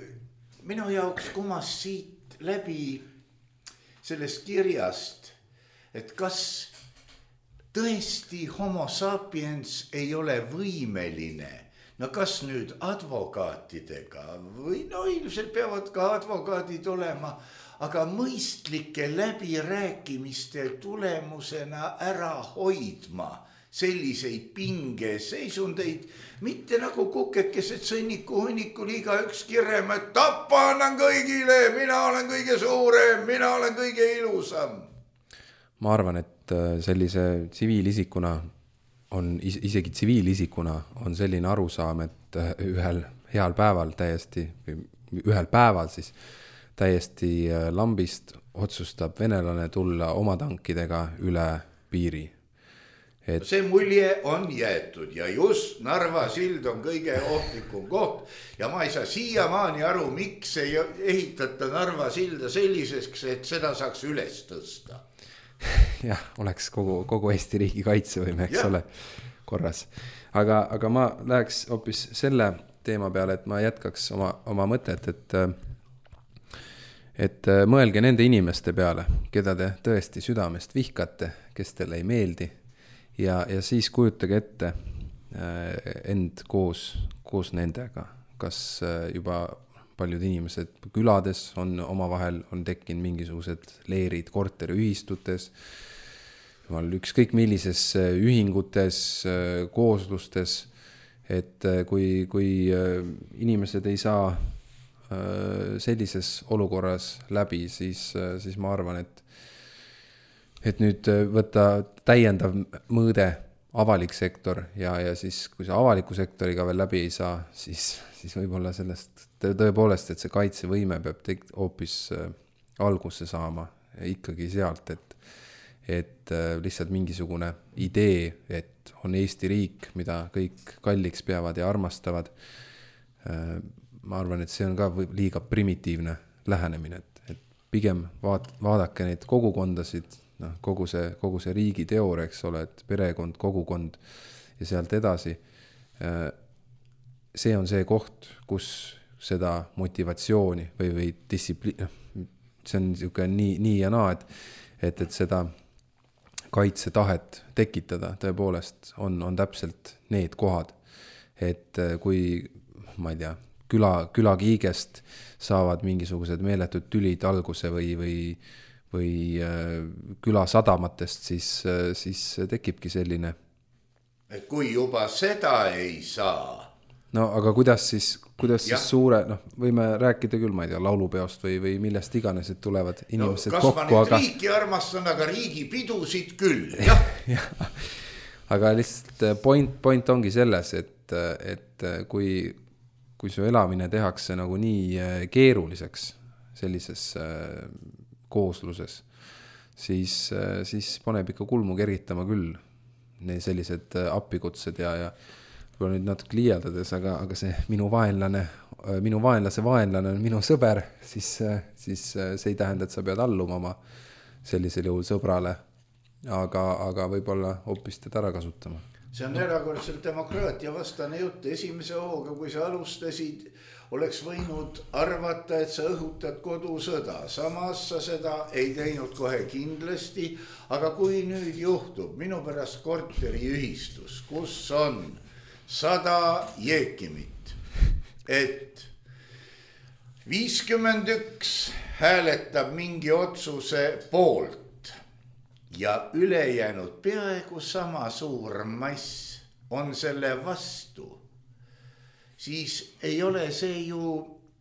minu jaoks kumas siit läbi sellest kirjast, et kas tõesti homo sapiens ei ole võimeline, no kas nüüd advokaatidega või no ilmselt peavad ka advokaadid olema, aga mõistlike läbirääkimiste tulemusena ära hoidma selliseid pingeseisundeid, mitte nagu kukekesed sõnniku hunnikul iga üks kirjem, et tappa annan kõigile, mina olen kõige suurem, mina olen kõige ilusam. Ma arvan, et sellise tsiviilisikuna on, isegi tsiviilisikuna on selline arusaam, et ühel heal päeval täiesti, ühel päeval siis täiesti lambist otsustab venelane tulla oma tankidega üle piiri. Et... See mulje on jäetud ja just Narva sild on kõige ohtlikum koht ja ma ei saa siiamaani aru, miks ei ehitata Narva silda selliseks, et seda saaks üles tõsta. jah, oleks kogu, kogu Eesti riigi kaitsevõime, eks ja. ole, korras. Aga, aga ma läheks hoopis selle teema peale, et ma jätkaks oma, oma mõtet, et, et mõelge nende inimeste peale, keda te tõesti südamest vihkate, kes teile ei meeldi ja, ja siis kujutage ette end koos, koos nendega, kas juba paljud inimesed külades on omavahel on tekkinud mingisugused leerid korteriühistutes, ükskõik millises ühingutes, kooslustes, et kui, kui inimesed ei saa sellises olukorras läbi, siis, siis ma arvan, et, et nüüd võtta täiendav mõõde avalik sektor ja, ja siis kui see avaliku sektoriga veel läbi ei saa, siis, siis võib-olla sellest tõepoolest, et see kaitsevõime peab te- hoopis algusse saama ja ikkagi sealt, et, et lihtsalt mingisugune idee, et on Eesti riik, mida kõik kalliks peavad ja armastavad. Ma arvan, et see on ka liiga primitiivne lähenemine, et, et pigem vaat, vaadake neid kogukondasid, no, kogu see, kogu see riigi teoor, eks ole, et perekond, kogukond ja sealt edasi, see on see koht, kus seda motivatsiooni või, või distsipliin, see on niisugune nii, nii ja naa, et, et, et seda kaitsetahet tekitada tõepoolest on, on täpselt need kohad, et kui, ma ei tea, küla, külakiigest saavad mingisugused meeletud tülid alguse või, või, või küla sadamatest, siis, siis tekibki selline. Et kui juba seda ei saa. No aga kuidas siis, kuidas siis suure, noh, võime rääkida küll, ma ei tea, laulupeost või, või millest iganes, et tulevad inimesed no, kokku. Kas ma nüüd aga... riiki armastan, aga riigi pidusid küll, jah. ja. Aga lihtsalt point, point ongi selles, et, et kui, kui su elamine tehakse nagu nii keeruliseks sellises koosluses, siis, siis paneb ikka kulmu kergitama küll sellised appikutsed ja, ja kui nüüd natuke liialdades, aga, aga see minu vaenlane, minu vaenlase vaenlane on minu sõber, siis, siis see ei tähenda, et sa pead alluma oma sellisel juhul sõbrale, aga, aga võib-olla hoopis teda ära kasutama. See on erakordselt demokraatia vastane jutt. Esimese hooga, kui sa alustasid, oleks võinud arvata, et sa õhutad kodusõda. Samas sa seda ei teinud kohe kindlasti, aga kui nüüd juhtub minu pärast korteriühistus, kus on sada jeekimit, et viiskümmend üks hääletab mingi otsuse poolt ja ülejäänud peaaegu sama suur mass on selle vastu, siis ei ole see ju,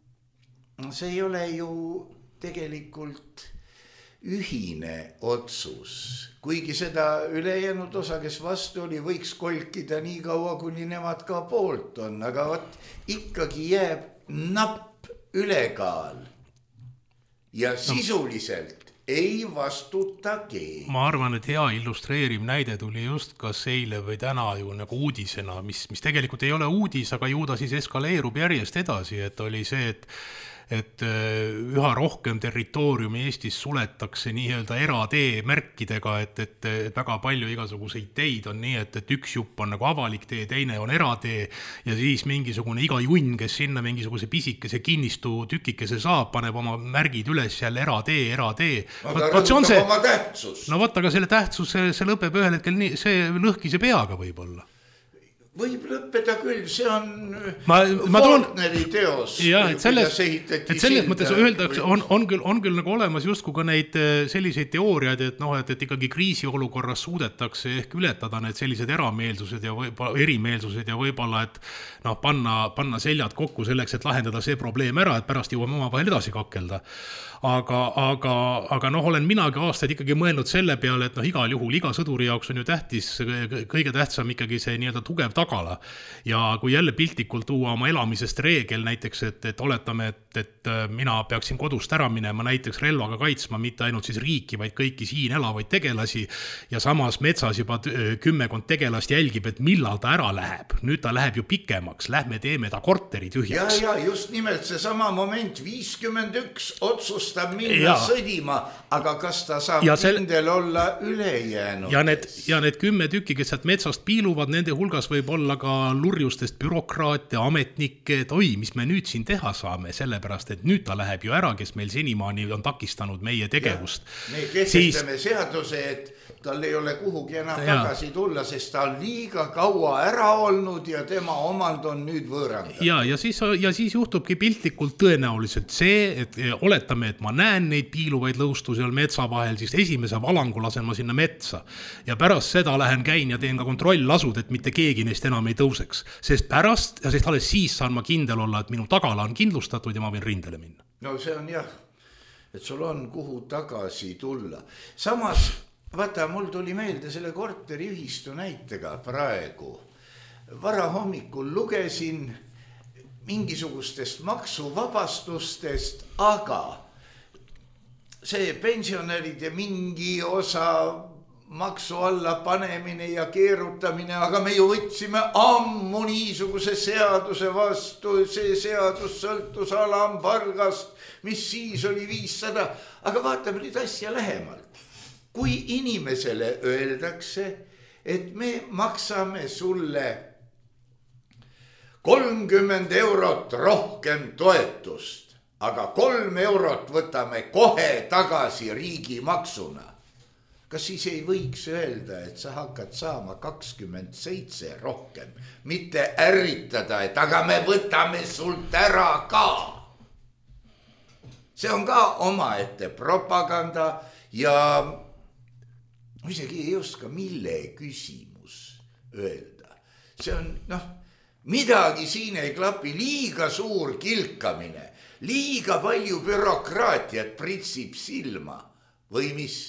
see ei ole ju tegelikult ühine otsus, kuigi seda ülejäänud osa, kes vastu oli, võiks kolkida nii kaua, kuni nemad ka poolt on, aga võt, ikkagi jääb napp ülekaal ja sisuliselt ei vastuta keegi. Ma arvan, et hea illustreeriv näide tuli just kas eile või täna ju nagu uudisena, mis, mis tegelikult ei ole uudis, aga ju ta siis eskaleerub järjest edasi, et oli see, et et üha rohkem territooriumi Eestis suletakse nii-öelda eratee märkidega, et, et, et väga palju igasuguseid teid on nii, et, et üks jupp on nagu avalik tee, teine on eratee ja siis mingisugune iga junn, kes sinna mingisuguse pisikese kinnistu tükikese saab, paneb oma märgid üles jälle eratee, eratee. Aga rõhutab see... oma tähtsus. No võtta, aga selle tähtsus, see, see lõpeb ühel hetkel nii, see lõhkise peaga võib-olla. Võib lõppeda küll, see on ma, ma Fortneri teos. Ja, et selles, et selles mõttes öeldakse, on, on, küll, on küll nagu olemas justkui ka neid selliseid teooriaid, et, noh, et, et ikkagi kriisiolukorras suudetakse ehk ületada need sellised erameelsused ja võib, erimeelsused ja võib-olla, et noh, panna, panna seljad kokku selleks, et lahendada see probleem ära, et pärast jõuame oma vahel edasi kakelda. Aga, aga, aga noh, olen minagi aastaid ikkagi mõelnud selle peale, et noh, igal juhul, iga sõduri jaoks on ju tähtis, kõige tähtsam ikkagi see nii-öelda tugev tagala. Ja kui jälle piltlikult tuua oma elamisest reegel näiteks, et, et oletame, et, et mina peaksin kodust ära minema näiteks relvaga kaitsma, mitte ainult siis riiki, vaid kõiki siin elavaid tegelasi ja samas metsas juba kümmekond tegelast jälgib, et millal ta ära läheb. Nüüd ta läheb ju pikemaks, lähme teeme ta korteri tühjaks. Ja, ja just nimelt see sama moment, viiskümmend üks otsustab minna ja. Sõdima, aga kas ta saab sel... kindel olla ülejäänud? Ja need, ja need kümme tükki, kes sealt metsast piiluvad, nende hulgas võib olla ka lurjustest bürokraate, ametnikke, et oi, mis me nüüd siin teha saame, sellepärast, et nüüd ta läheb ju ära, kes meil senimaani on takistanud meie tegevust. Ja, me kehtestame siis... seaduse, et tal ei ole kuhugi enam ja. Tagasi tulla, sest ta on liiga kaua ära olnud ja tema omand on nüüd võõrandanud. Ja, ja, siis, ja siis juhtubki piltlikult tõenäoliselt see, et oletame, et ma näen neid piiluvaid lõustu seal metsa vahel, siis esimese valangu lasen ma sinna metsa. Ja pärast seda lähen käin ja teen ka kontrollasud, et mitte keegi neist enam ei tõuseks. Sest pärast, ja sest alles siis saan ma kindel olla, et minu tagala on kindlustatud ja ma võin rindele minna. No see on jah, et sul on kuhu tagasi tulla. Samas, vaata, mul tuli meelde selle korteriühistu näitega praegu. Vara hommikul lugesin mingisugustest maksuvabastustest, aga see pensionäride mingi osa maksu alla panemine ja keerutamine, aga me ju võtsime ammu niisuguse seaduse vastu, see seadus sõltus alampalgast, mis siis oli viissada, aga vaatame nüüd asja lähemalt. Kui inimesele öeldakse, et me maksame sulle kolmkümmend eurot rohkem toetust, aga kolm eurot võtame kohe tagasi riigimaksuna. Kas siis ei võiks öelda, et sa hakkad saama kakskümmend seitse rohkem, mitte ärritada, et aga me võtame sult ära ka. See on ka omaette propaganda ja isegi ei oska mille küsimus öelda. See on, noh, midagi siin ei klapi, liiga suur kilkamine, liiga palju bürokraatiat pritsib silma või mis?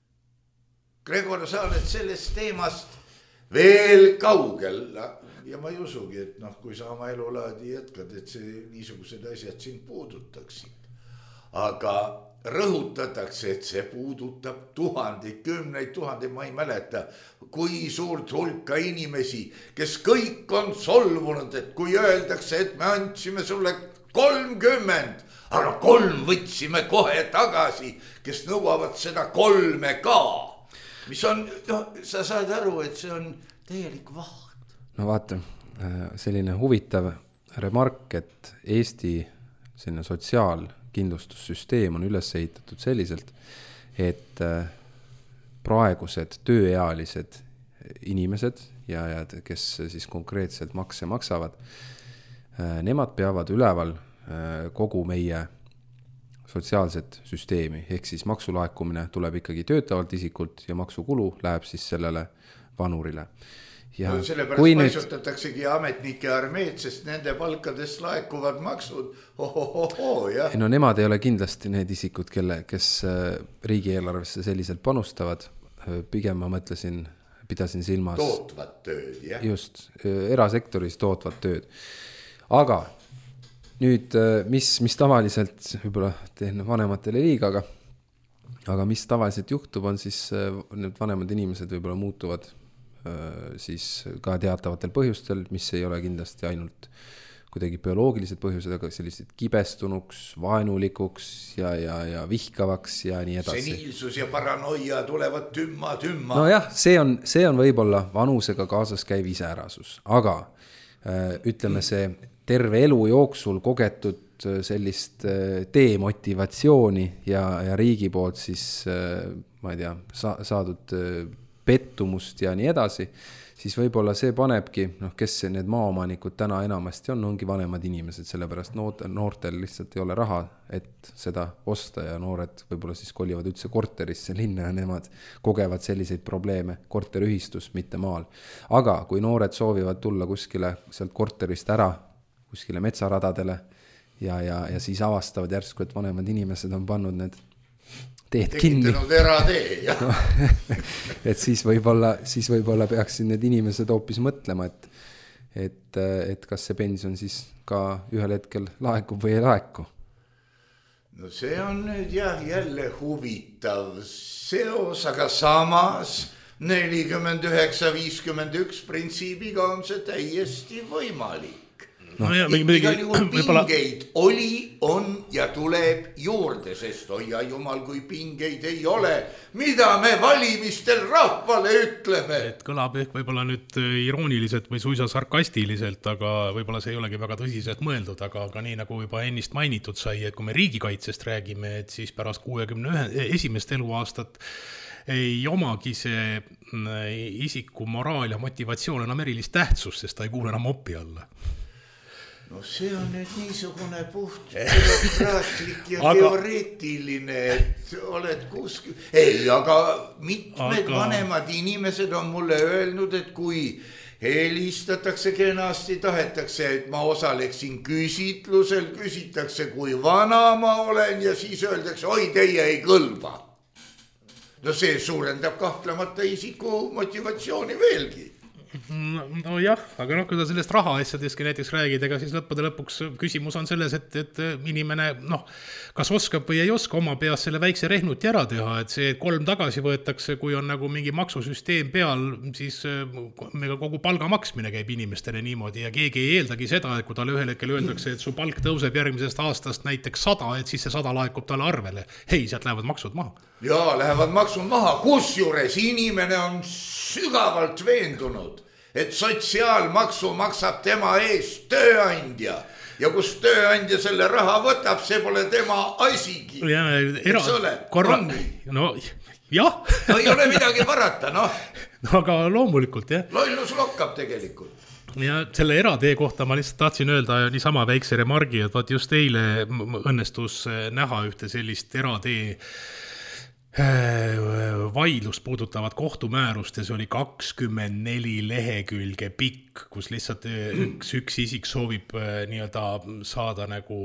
Gregor, sa oled sellest teemast veel kaugel ja ma ei usugi, et noh, kui sa oma elulaadi jätkad, et see niisugused asjad sind puudutaksid. Aga rõhutatakse, et see puudutab tuhandeid, kümneid tuhandeid, ma ei mäleta, kui suurt hulka inimesi, kes kõik on solvunud, et kui öeldakse, et me andsime sulle kolmkümmend, aga kolm võtsime kohe tagasi, kes nõuavad seda kolme ka. Mis on, no, sa saad aru, et see on täielik vaht. No vaata, selline huvitav remark, et Eesti selline sotsiaalkindlustussüsteem on üles ehitatud selliselt, et praegused tööealised inimesed ja, ja kes siis konkreetselt makse maksavad, nemad peavad üleval kogu meie sotsiaalset süsteemi, ehk siis maksulaekumine tuleb ikkagi töötavalt isikult ja maksukulu läheb siis sellele vanurile. Ja no, sellepärast paisutataksegi ametnike armeed, sest nende palkadest laekuvad maksud. Ohohoho, jah. No nemad ei ole kindlasti need isikud, kelle, kes riigieelarvesse selliselt panustavad. Pigem ma mõtlesin, pidasin silmas... Tootvat tööd, jah. Just, erasektoris tootvat tööd. Aga... Nüüd, mis, mis tavaliselt, võib-olla teen vanematele liiga, aga, aga mis tavaliselt juhtub, on siis need vanemad inimesed võib-olla muutuvad siis ka teatavatel põhjustel, mis ei ole kindlasti ainult kuidagi bioloogilised põhjused, aga sellised kibestunuks, vaenulikuks ja, ja, ja vihkavaks ja nii edasi. Seniilsus ja paranoia tulevad tümma, tümma. No jah, see on, see on võib-olla vanusega kaasas käiv iseärasus, aga ütleme see terve elu jooksul kogetud sellist demotivatsiooni ja, ja riigi poolt siis, ma ei tea, sa, saadud pettumust ja nii edasi, siis võib-olla see panebki, noh, kes need maaomanikud täna enamasti on, ongi vanemad inimesed, sellepärast noortel lihtsalt ei ole raha, et seda osta ja noored võib-olla siis kolivad üldse korterisse linna ja nemad kogevad selliseid probleeme korterühistus, mitte maal. Aga kui noored soovivad tulla kuskile sealt korterist ära, kuskile metsaradadele ja, ja, ja siis avastavad järsku, et vanemad inimesed on pannud need teed kinni. Tekitanud eratee, jah. No, et siis võib-olla, siis võib-olla peaksid need inimesed hoopis mõtlema, et, et, et kas see pension siis ka ühel hetkel laekub või ei laeku. No see on nüüd jah jälle huvitav seos, aga samas nelikümmend üheksa viiskümmend üks printsiibiga on see täiesti võimalik. No, ja, igal juhul pingeid oli, on ja tuleb juurde, sest hoia jumal, kui pingeid ei ole, mida me valimistel rahvale ütleme. Et kõlab ehk võib-olla nüüd irooniliselt või suisa sarkastiliselt, aga võib-olla see ei olegi väga tõsiselt mõeldud, aga, aga nii nagu juba ennist mainitud sai, et kui me riigikaitsest räägime, et siis pärast kuuekümne ühe esimest eluaastat ei omagi see isiku moraal ja motivatsioon enam erilist tähtsust, sest ta ei kuule enam opi alla. No see on nüüd niisugune puht bürokraatlik ja aga... teoreetiline, et oled kuskil... Ei, aga mitmed aga... vanemad inimesed on mulle öelnud, et kui helistatakse kenasti, tahetakse, et ma osaleksin küsitlusel, küsitakse, kui vana ma olen ja siis öeldakse, oi, teie ei kõlba. No see suurendab kahtlemata isiku motivatsiooni veelgi. No, no jah, aga noh, kui ta sellest raha asjadeski näiteks räägid, ega siis lõppude lõpuks küsimus on selles, et, et inimene noh, kas oskab või ei oska oma peas selle väikse rehnuti ära teha, et see kolm tagasi võetakse, kui on nagu mingi maksusüsteem peal, siis mega kogu palga maksmine käib inimestele niimoodi ja keegi ei eeldagi seda, et kui talle ühel hetkel öeldakse, et su palk tõuseb järgmisest aastast näiteks sada, et siis see sada laekub talle arvele. Hei, sealt lähevad maksud maha. Jaa, lähevad maksud maha, kusjuures inimene on sügavalt veendunud, et sotsiaalmaksu maksab tema eest tööandja ja kus tööandja selle raha võtab, see pole tema asigi. Ja, era... korra... no jah. No ei ole midagi parata, noh. No aga loomulikult, jah. Lollus lokkab tegelikult. Ja selle eratee kohta ma lihtsalt tahtsin öelda niisama väikse remargi, et vaat just eile õnnestus näha ühte sellist eratee vaidlust puudutavat kohtumäärust ja see oli kakskümmend neli lehekülge pikk, kus lihtsalt üks, üks isik soovib nii-öelda saada nagu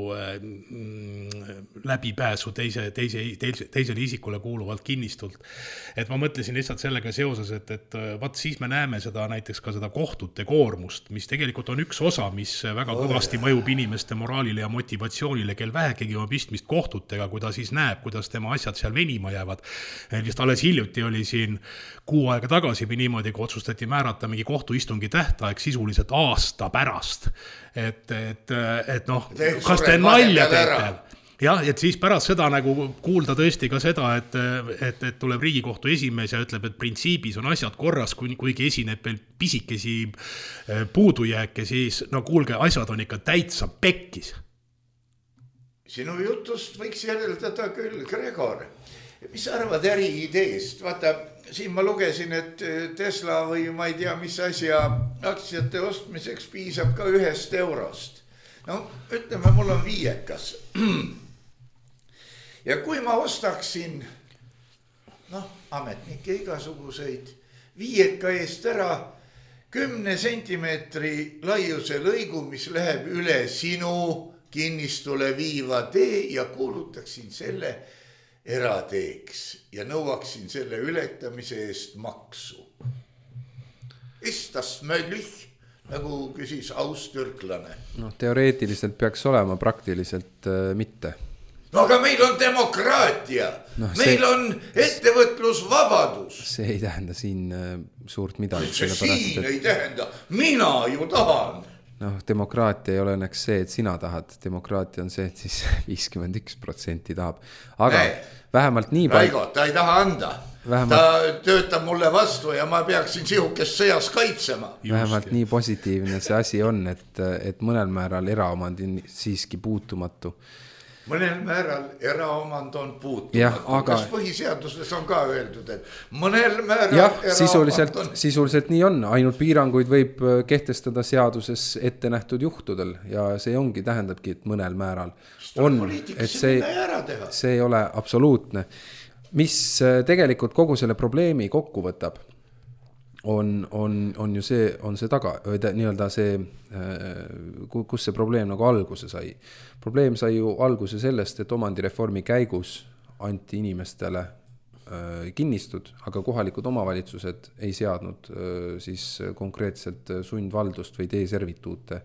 läbipääsu teise, teise, teise, teisele isikule kuuluvalt kinnistult. Et ma mõtlesin lihtsalt sellega seoses, et, et vaat siis me näeme seda näiteks ka seda kohtute koormust, mis tegelikult on üks osa, mis väga kõvasti mõjub inimeste moraalile ja motivatsioonile, kel vähekegi on pistmist kohtutega, kui ta siis näeb, kuidas tema asjad seal venima jäävad. Lihtsalt alles hiljuti oli siin kuu aega tagasi või niimoodi, kui otsustati määrata mingi kohtuistungi tähtaeg sisuliselt aasta pärast. Et, et, et noh, kas te nalja teete? Jah, et siis pärast seda nagu kuulda tõesti ka seda, et, et, et tuleb Riigikohtu esimees ja ütleb, et printsiibis on asjad korras, kuigi esineb veel pisikesi puudujääke, siis no kuulge, asjad on ikka täitsa pekkis. Sinu jutust võiks järeldada küll, Gregor. Mis arvad äriideest? Vaata, siin ma lugesin, et Tesla või ma ei tea, mis asja aktsiate ostmiseks piisab ka ühest eurost. No, ütleme, mul on viiekas. Ja kui ma ostaksin, noh, ametnikke igasuguseid, viieka eest ära kümne sentimeetri laiuse lõigu, mis läheb üle sinu kinnistule viiva tee ja kuulutaksin selle erateeks ja nõuaksin selle ületamise eest maksu. Ist das möglich, nagu küsis austürklane? No, teoreetiliselt peaks olema, praktiliselt äh, mitte. No aga meil on demokraatia, no, see, meil on ettevõtlusvabadus. See ei tähenda siin äh, suurt midagi. See siin et... ei tähenda, mina ju tahan. Noh, demokraatia ei ole õnneks see, et sina tahad. Demokraatia on see, et siis viiskümmend üks protsenti tahab. Aga nee. vähemalt nii palju... Raigo, ta ei taha anda. Vähemalt... Ta töötab mulle vastu ja ma peaksin sihukest sõjas kaitsema. Vähemalt Just. nii positiivne see asi on, et, et mõnel määral eraomand on siiski puutumatu. Mõnel määral eraomand on puutumatu. Ja, aga... Kas põhiseaduses on ka öeldud, et mõnel määral ja, eraomand sisuliselt, on... sisuliselt nii on. Ainult piiranguid võib kehtestada seaduses ette nähtud juhtudel ja see ongi, tähendabki, et mõnel määral on, et see, see ei ole absoluutne. Mis tegelikult kogu selle probleemi kokku võtab, on, on, on ju see, on see taga, nii-öelda see, kus see probleem nagu alguse sai. Probleem sai ju alguse sellest, et omandireformi käigus anti inimestele kinnistud, aga kohalikud omavalitsused ei seadnud siis konkreetselt sundvaldust või teeservituute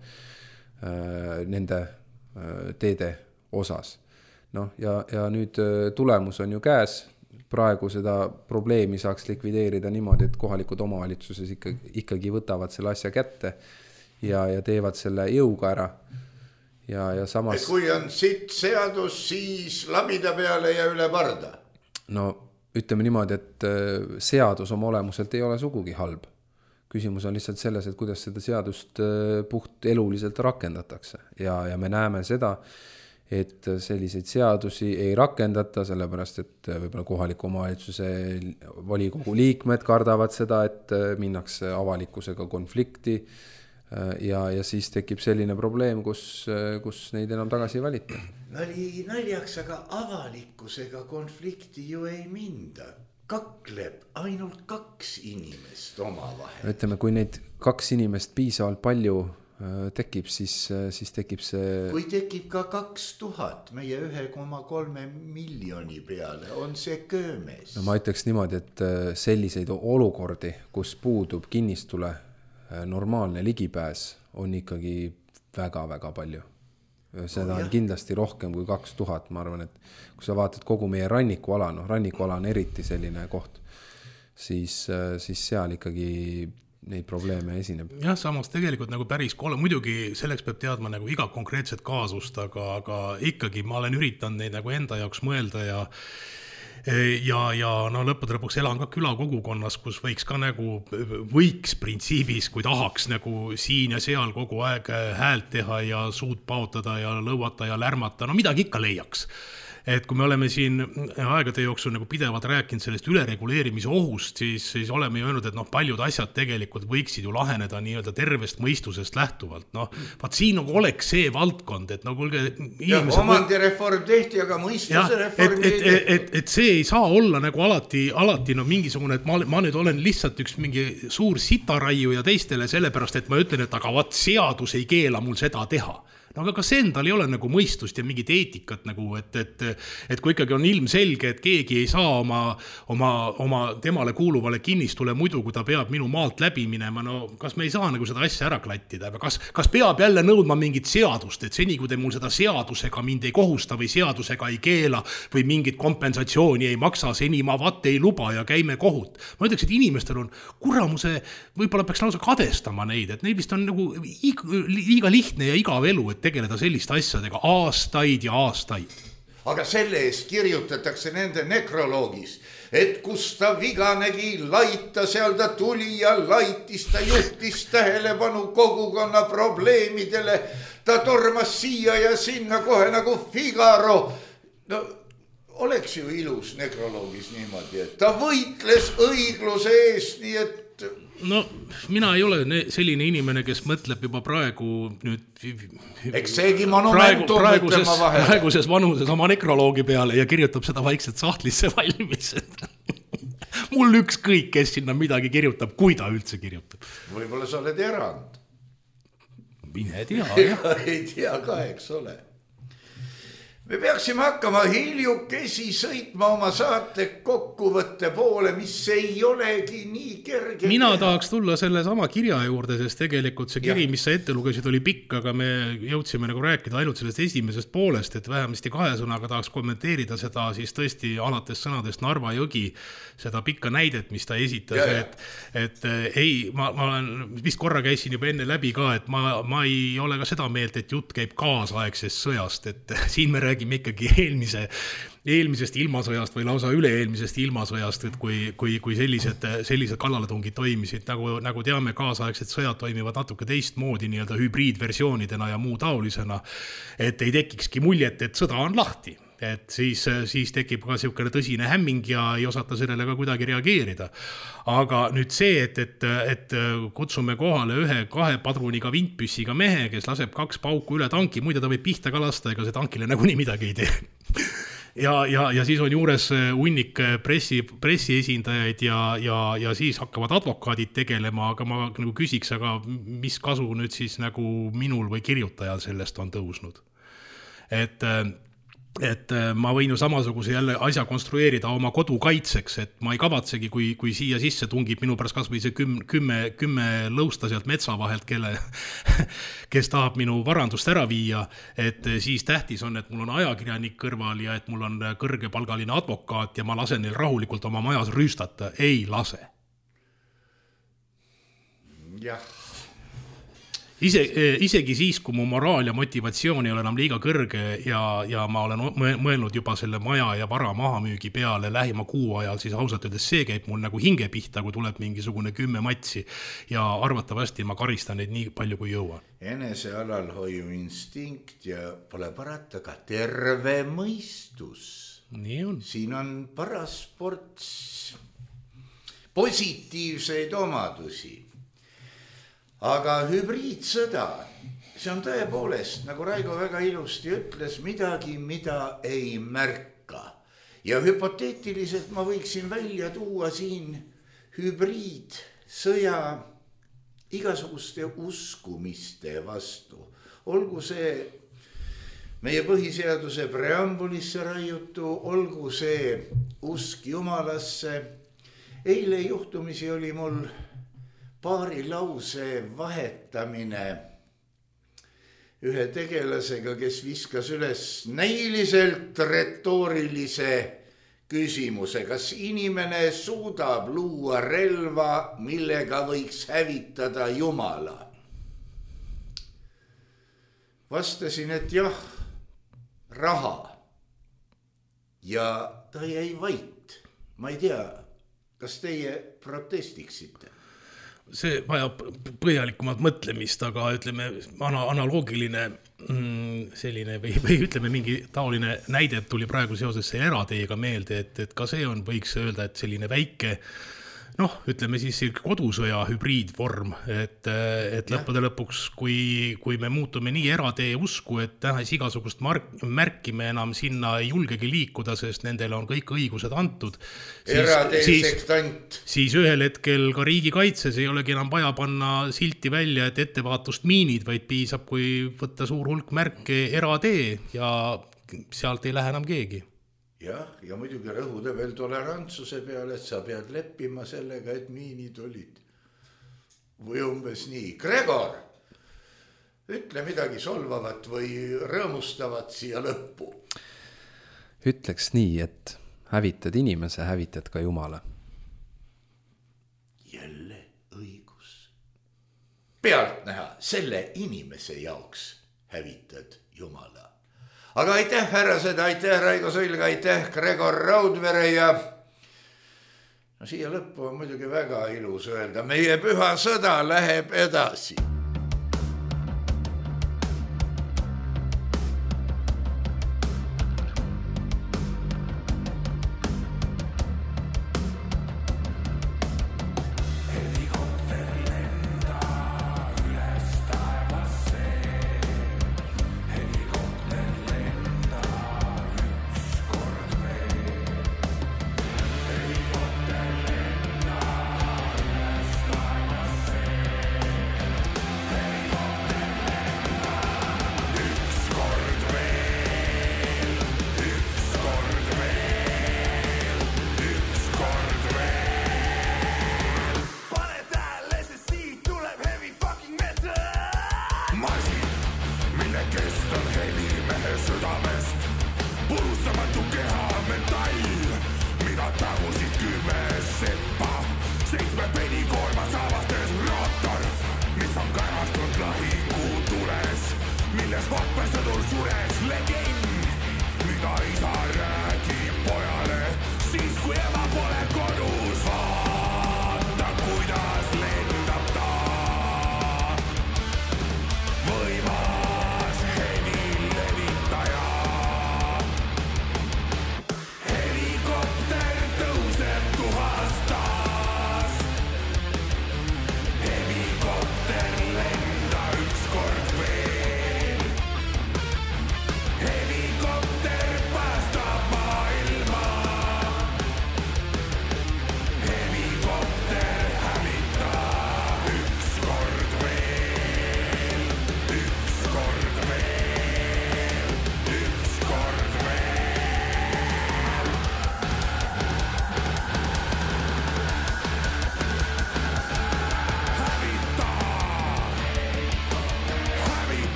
nende teede osas. No, ja, ja nüüd tulemus on ju käes. Praegu seda probleemi saaks likvideerida niimoodi, et kohalikud omavalitsuses ikkagi, ikkagi võtavad selle asja kätte ja, ja teevad selle jõuga ära. Ja, ja samas... Et kui on sitt seadus, siis labida peale ja üle parda. No ütleme niimoodi, et seadus oma olemuselt ei ole sugugi halb. Küsimus on lihtsalt selles, et kuidas seda seadust puht eluliselt rakendatakse. Ja, ja me näeme seda, et selliseid seadusi ei rakendata, sellepärast, et võib-olla kohaliku omavalitsuse volikogu liikmed kardavad seda, et minnakse avalikkusega konflikti ja, ja siis tekib selline probleem, kus, kus neid enam tagasi ei valita. Nali naljaks, aga avalikkusega konflikti ju ei minda. Kakleb ainult kaks inimest oma vahel. Ütleme, kui neid kaks inimest piisavalt palju tekib, siis, siis tekib see... Kui tekib ka kaks tuhat meie ühe koma kolme miljoni peale, on see köömes. No ma ütleks niimoodi, et selliseid olukordi, kus puudub kinnistule normaalne ligipääs, on ikkagi väga-väga palju. Seda on kindlasti rohkem kui kaks tuhat, ma arvan, et kui sa vaatad kogu meie rannikuala, no rannikuala on eriti selline koht, siis, siis seal ikkagi... neid probleeme esineb. Jah, samas tegelikult nagu päris kolle, muidugi selleks peab teadma nagu iga konkreetset kaasust, aga, aga ikkagi ma olen üritanud neid nagu enda jaoks mõelda ja ja, ja no lõppude lõpuks elan ka külakogukonnas, kus võiks ka nagu, võiks printsiibis, kui tahaks nagu siin ja seal kogu aeg häält teha ja suud paotada ja lõuata ja lärmata, no midagi ikka leiaks. Et kui me oleme siin aegade jooksul nagu pidevalt rääkinud sellest ülereguleerimise ohust, siis, siis oleme ju öelnud, et noh, paljud asjad tegelikult võiksid ju laheneda nii-öelda tervest mõistusest lähtuvalt. Noh, vaat siin nagu oleks see valdkond, et no kuulge... Ja omandireform tehti, aga mõistuse reform et, et, et, et, et see ei saa olla nagu alati, alati no mingisugune, et ma, ma nüüd olen lihtsalt üks mingi suur sitaraiu ja teistele sellepärast, et ma ütlen, et aga vaat seadus ei keela mul seda teha. No aga kas endal ei ole nagu mõistust ja mingit eetikat nagu, et, et, et kui ikkagi on ilmselge, et keegi ei saa oma, oma, oma temale kuuluvale kinnistule muidu, kui ta peab minu maalt läbi minema, no kas me ei saa nagu seda asja ära klattida, aga kas, kas peab jälle nõudma mingit seadust, et seni, kui te mul seda seadusega mind ei kohusta või seadusega ei keela või mingit kompensatsiooni ei maksa, seni ma vaat ei luba ja käime kohut. Ma ütleks, et inimestel on kuramuse, võib-olla peaks lausa kadestama neid, et neil vist on nagu liiga lihtne ja igav elu, et tegeleda selliste asjadega aastaid ja aastaid. Aga selle eest kirjutatakse nende nekroloogis, et kus ta viga nägi laita, seal ta tuli ja laitis, ta juhtis tähelepanu kogukonna probleemidele, ta tormas siia ja sinna kohe nagu Figaro. No oleks ju ilus nekroloogis niimoodi, et ta võitles õigluse eest, nii et no mina ei ole selline inimene, kes mõtleb juba praegu nüüd eks seegi monumentum praegu, praeguses, praeguses vanuses oma nekroloogi peale ja kirjutab seda vaikselt sahtlisse valmis. Mul ükskõik, kes sinna midagi kirjutab, kui ta üldse kirjutab. Võib-olla sa oled erand. Mine tea, ega ei tea ka, eks ole. Me peaksime hakkama hiljukesi sõitma oma saate kokkuvõtte poole, mis ei olegi nii kerge. Mina tahaks tulla selle sama kirja juurde, sest tegelikult see kiri, mis sa ette lugesid, oli pikk, aga me jõudsime nagu rääkida ainult sellest esimesest poolest, et vähemasti kahe sõnaga tahaks kommenteerida seda siis tõesti alates sõnadest Narva jõgi, seda pikka näidet, mis ta esitas, ja, et, et ei, ma, ma olen vist korra käisin juba enne läbi ka, et ma, ma ei ole ka seda meelt, et jutt käib kaasaegsest sõjast, et siin me räägime ikkagi eelmise, eelmisest ilmasõjast või lausa üle-eelmisest ilmasõjast, et kui, kui, kui sellised, sellised kallaletungid toimisid, nagu, nagu teame, kaasaegsed sõjad toimivad natuke teistmoodi nii-öelda hübriidversioonidena ja muu taolisena, et ei tekikski muljet, et sõda on lahti. Et siis, siis tekib ka siukene tõsine hämming ja ei osata sellele ka kuidagi reageerida. Aga nüüd see, et, et, et kutsume kohale ühe kahe padruniga vintpüssiga mehe, kes laseb kaks pauku üle tanki, muide ta võib pihta ka lasta, ega see tankile nagu nii midagi ei tee. Ja, ja, ja siis on juures hunnik pressi, pressi esindajaid ja, ja, ja siis hakkavad advokaadid tegelema, aga ma nagu küsiks, aga mis kasu nüüd siis nagu minul või kirjutajal sellest on tõusnud. Et et ma võin ju samasuguse jälle asja konstrueerida oma kodu kaitseks, et ma ei kavatsegi, kui, kui siia sisse tungib minu pärast kas või see kümme, kümme, kümme lõusta sealt metsa vahelt, kelle, kes tahab minu varandust ära viia, et siis tähtis on, et mul on ajakirjanik kõrval ja et mul on kõrgepalgaline advokaat ja ma lasen neil rahulikult oma majas rüüstata. Ei lase. Jah. Ise, isegi siis, kui mu moraal ja motivatsioon ei ole enam liiga kõrge ja, ja ma olen mõelnud juba selle maja ja vara mahamüügi peale lähima kuu ajal, siis ausalt öeldes see käib mul nagu hinge pihta, kui tuleb mingisugune kümme matsi ja arvatavasti ma karistan neid nii palju kui jõuan. Enese alalhoiu instinkt ja pole parata ka terve mõistus. Nii on. Siin on paras ports positiivseid omadusi. Aga hübriidsõda, see on tõepoolest, nagu Raigo väga ilusti ütles, midagi, mida ei märka. Ja hüpoteetiliselt ma võiksin välja tuua siin hübriidsõja igasuguste uskumiste vastu. Olgu see meie põhiseaduse preambulisse raiutu, olgu see usk Jumalasse. Eile juhtumisi oli mul paari lause vahetamine ühe tegelasega, kes viskas üles näiliselt retoorilise küsimuse, kas inimene suudab luua relva, millega võiks hävitada Jumala. Vastasin, et jah, raha ja ta jäi vait. Ma ei tea, kas teie protestiksite? See vajab põhjalikumat mõtlemist, aga ütleme analoogiline selline või, või ütleme mingi taoline näide tuli praegu seoses see erateega meelde, et, et ka see on, võiks öelda, et selline väike noh, ütleme siis kodusõja hübriidvorm, et, et lõppude lõpuks, kui, kui me muutume nii eratee usku, et tähes igasugust mark, märki me enam sinna ei julgegi liikuda, sest nendele on kõik õigused antud. Eratee sektant. Siis ühel hetkel ka riigikaitses ei olegi enam vaja panna silti välja, et ettevaatust miinid, vaid piisab, kui võtta suur hulk märke eratee ja sealt ei lähe enam keegi. Jah, ja muidugi rõhuda veel tolerantsuse peale, et sa pead leppima sellega, et miinid olid. Või umbes nii. Gregor, ütle midagi solvavat või rõõmustavat siia lõppu. Ütleks nii, et hävitad inimese, hävitad ka Jumala. Jälle õigus. Pealt näha, selle inimese jaoks hävitad Jumala. Aga aitäh, härrased, aitäh, Raigo Sõlg, aitäh, Gregor Raudvere ja no siia lõppu on muidugi väga ilus öelda, meie püha sõda läheb edasi.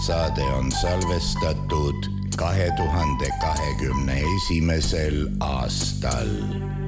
saade on salvestatud kahe tuhande kahekümne esimesel aastal.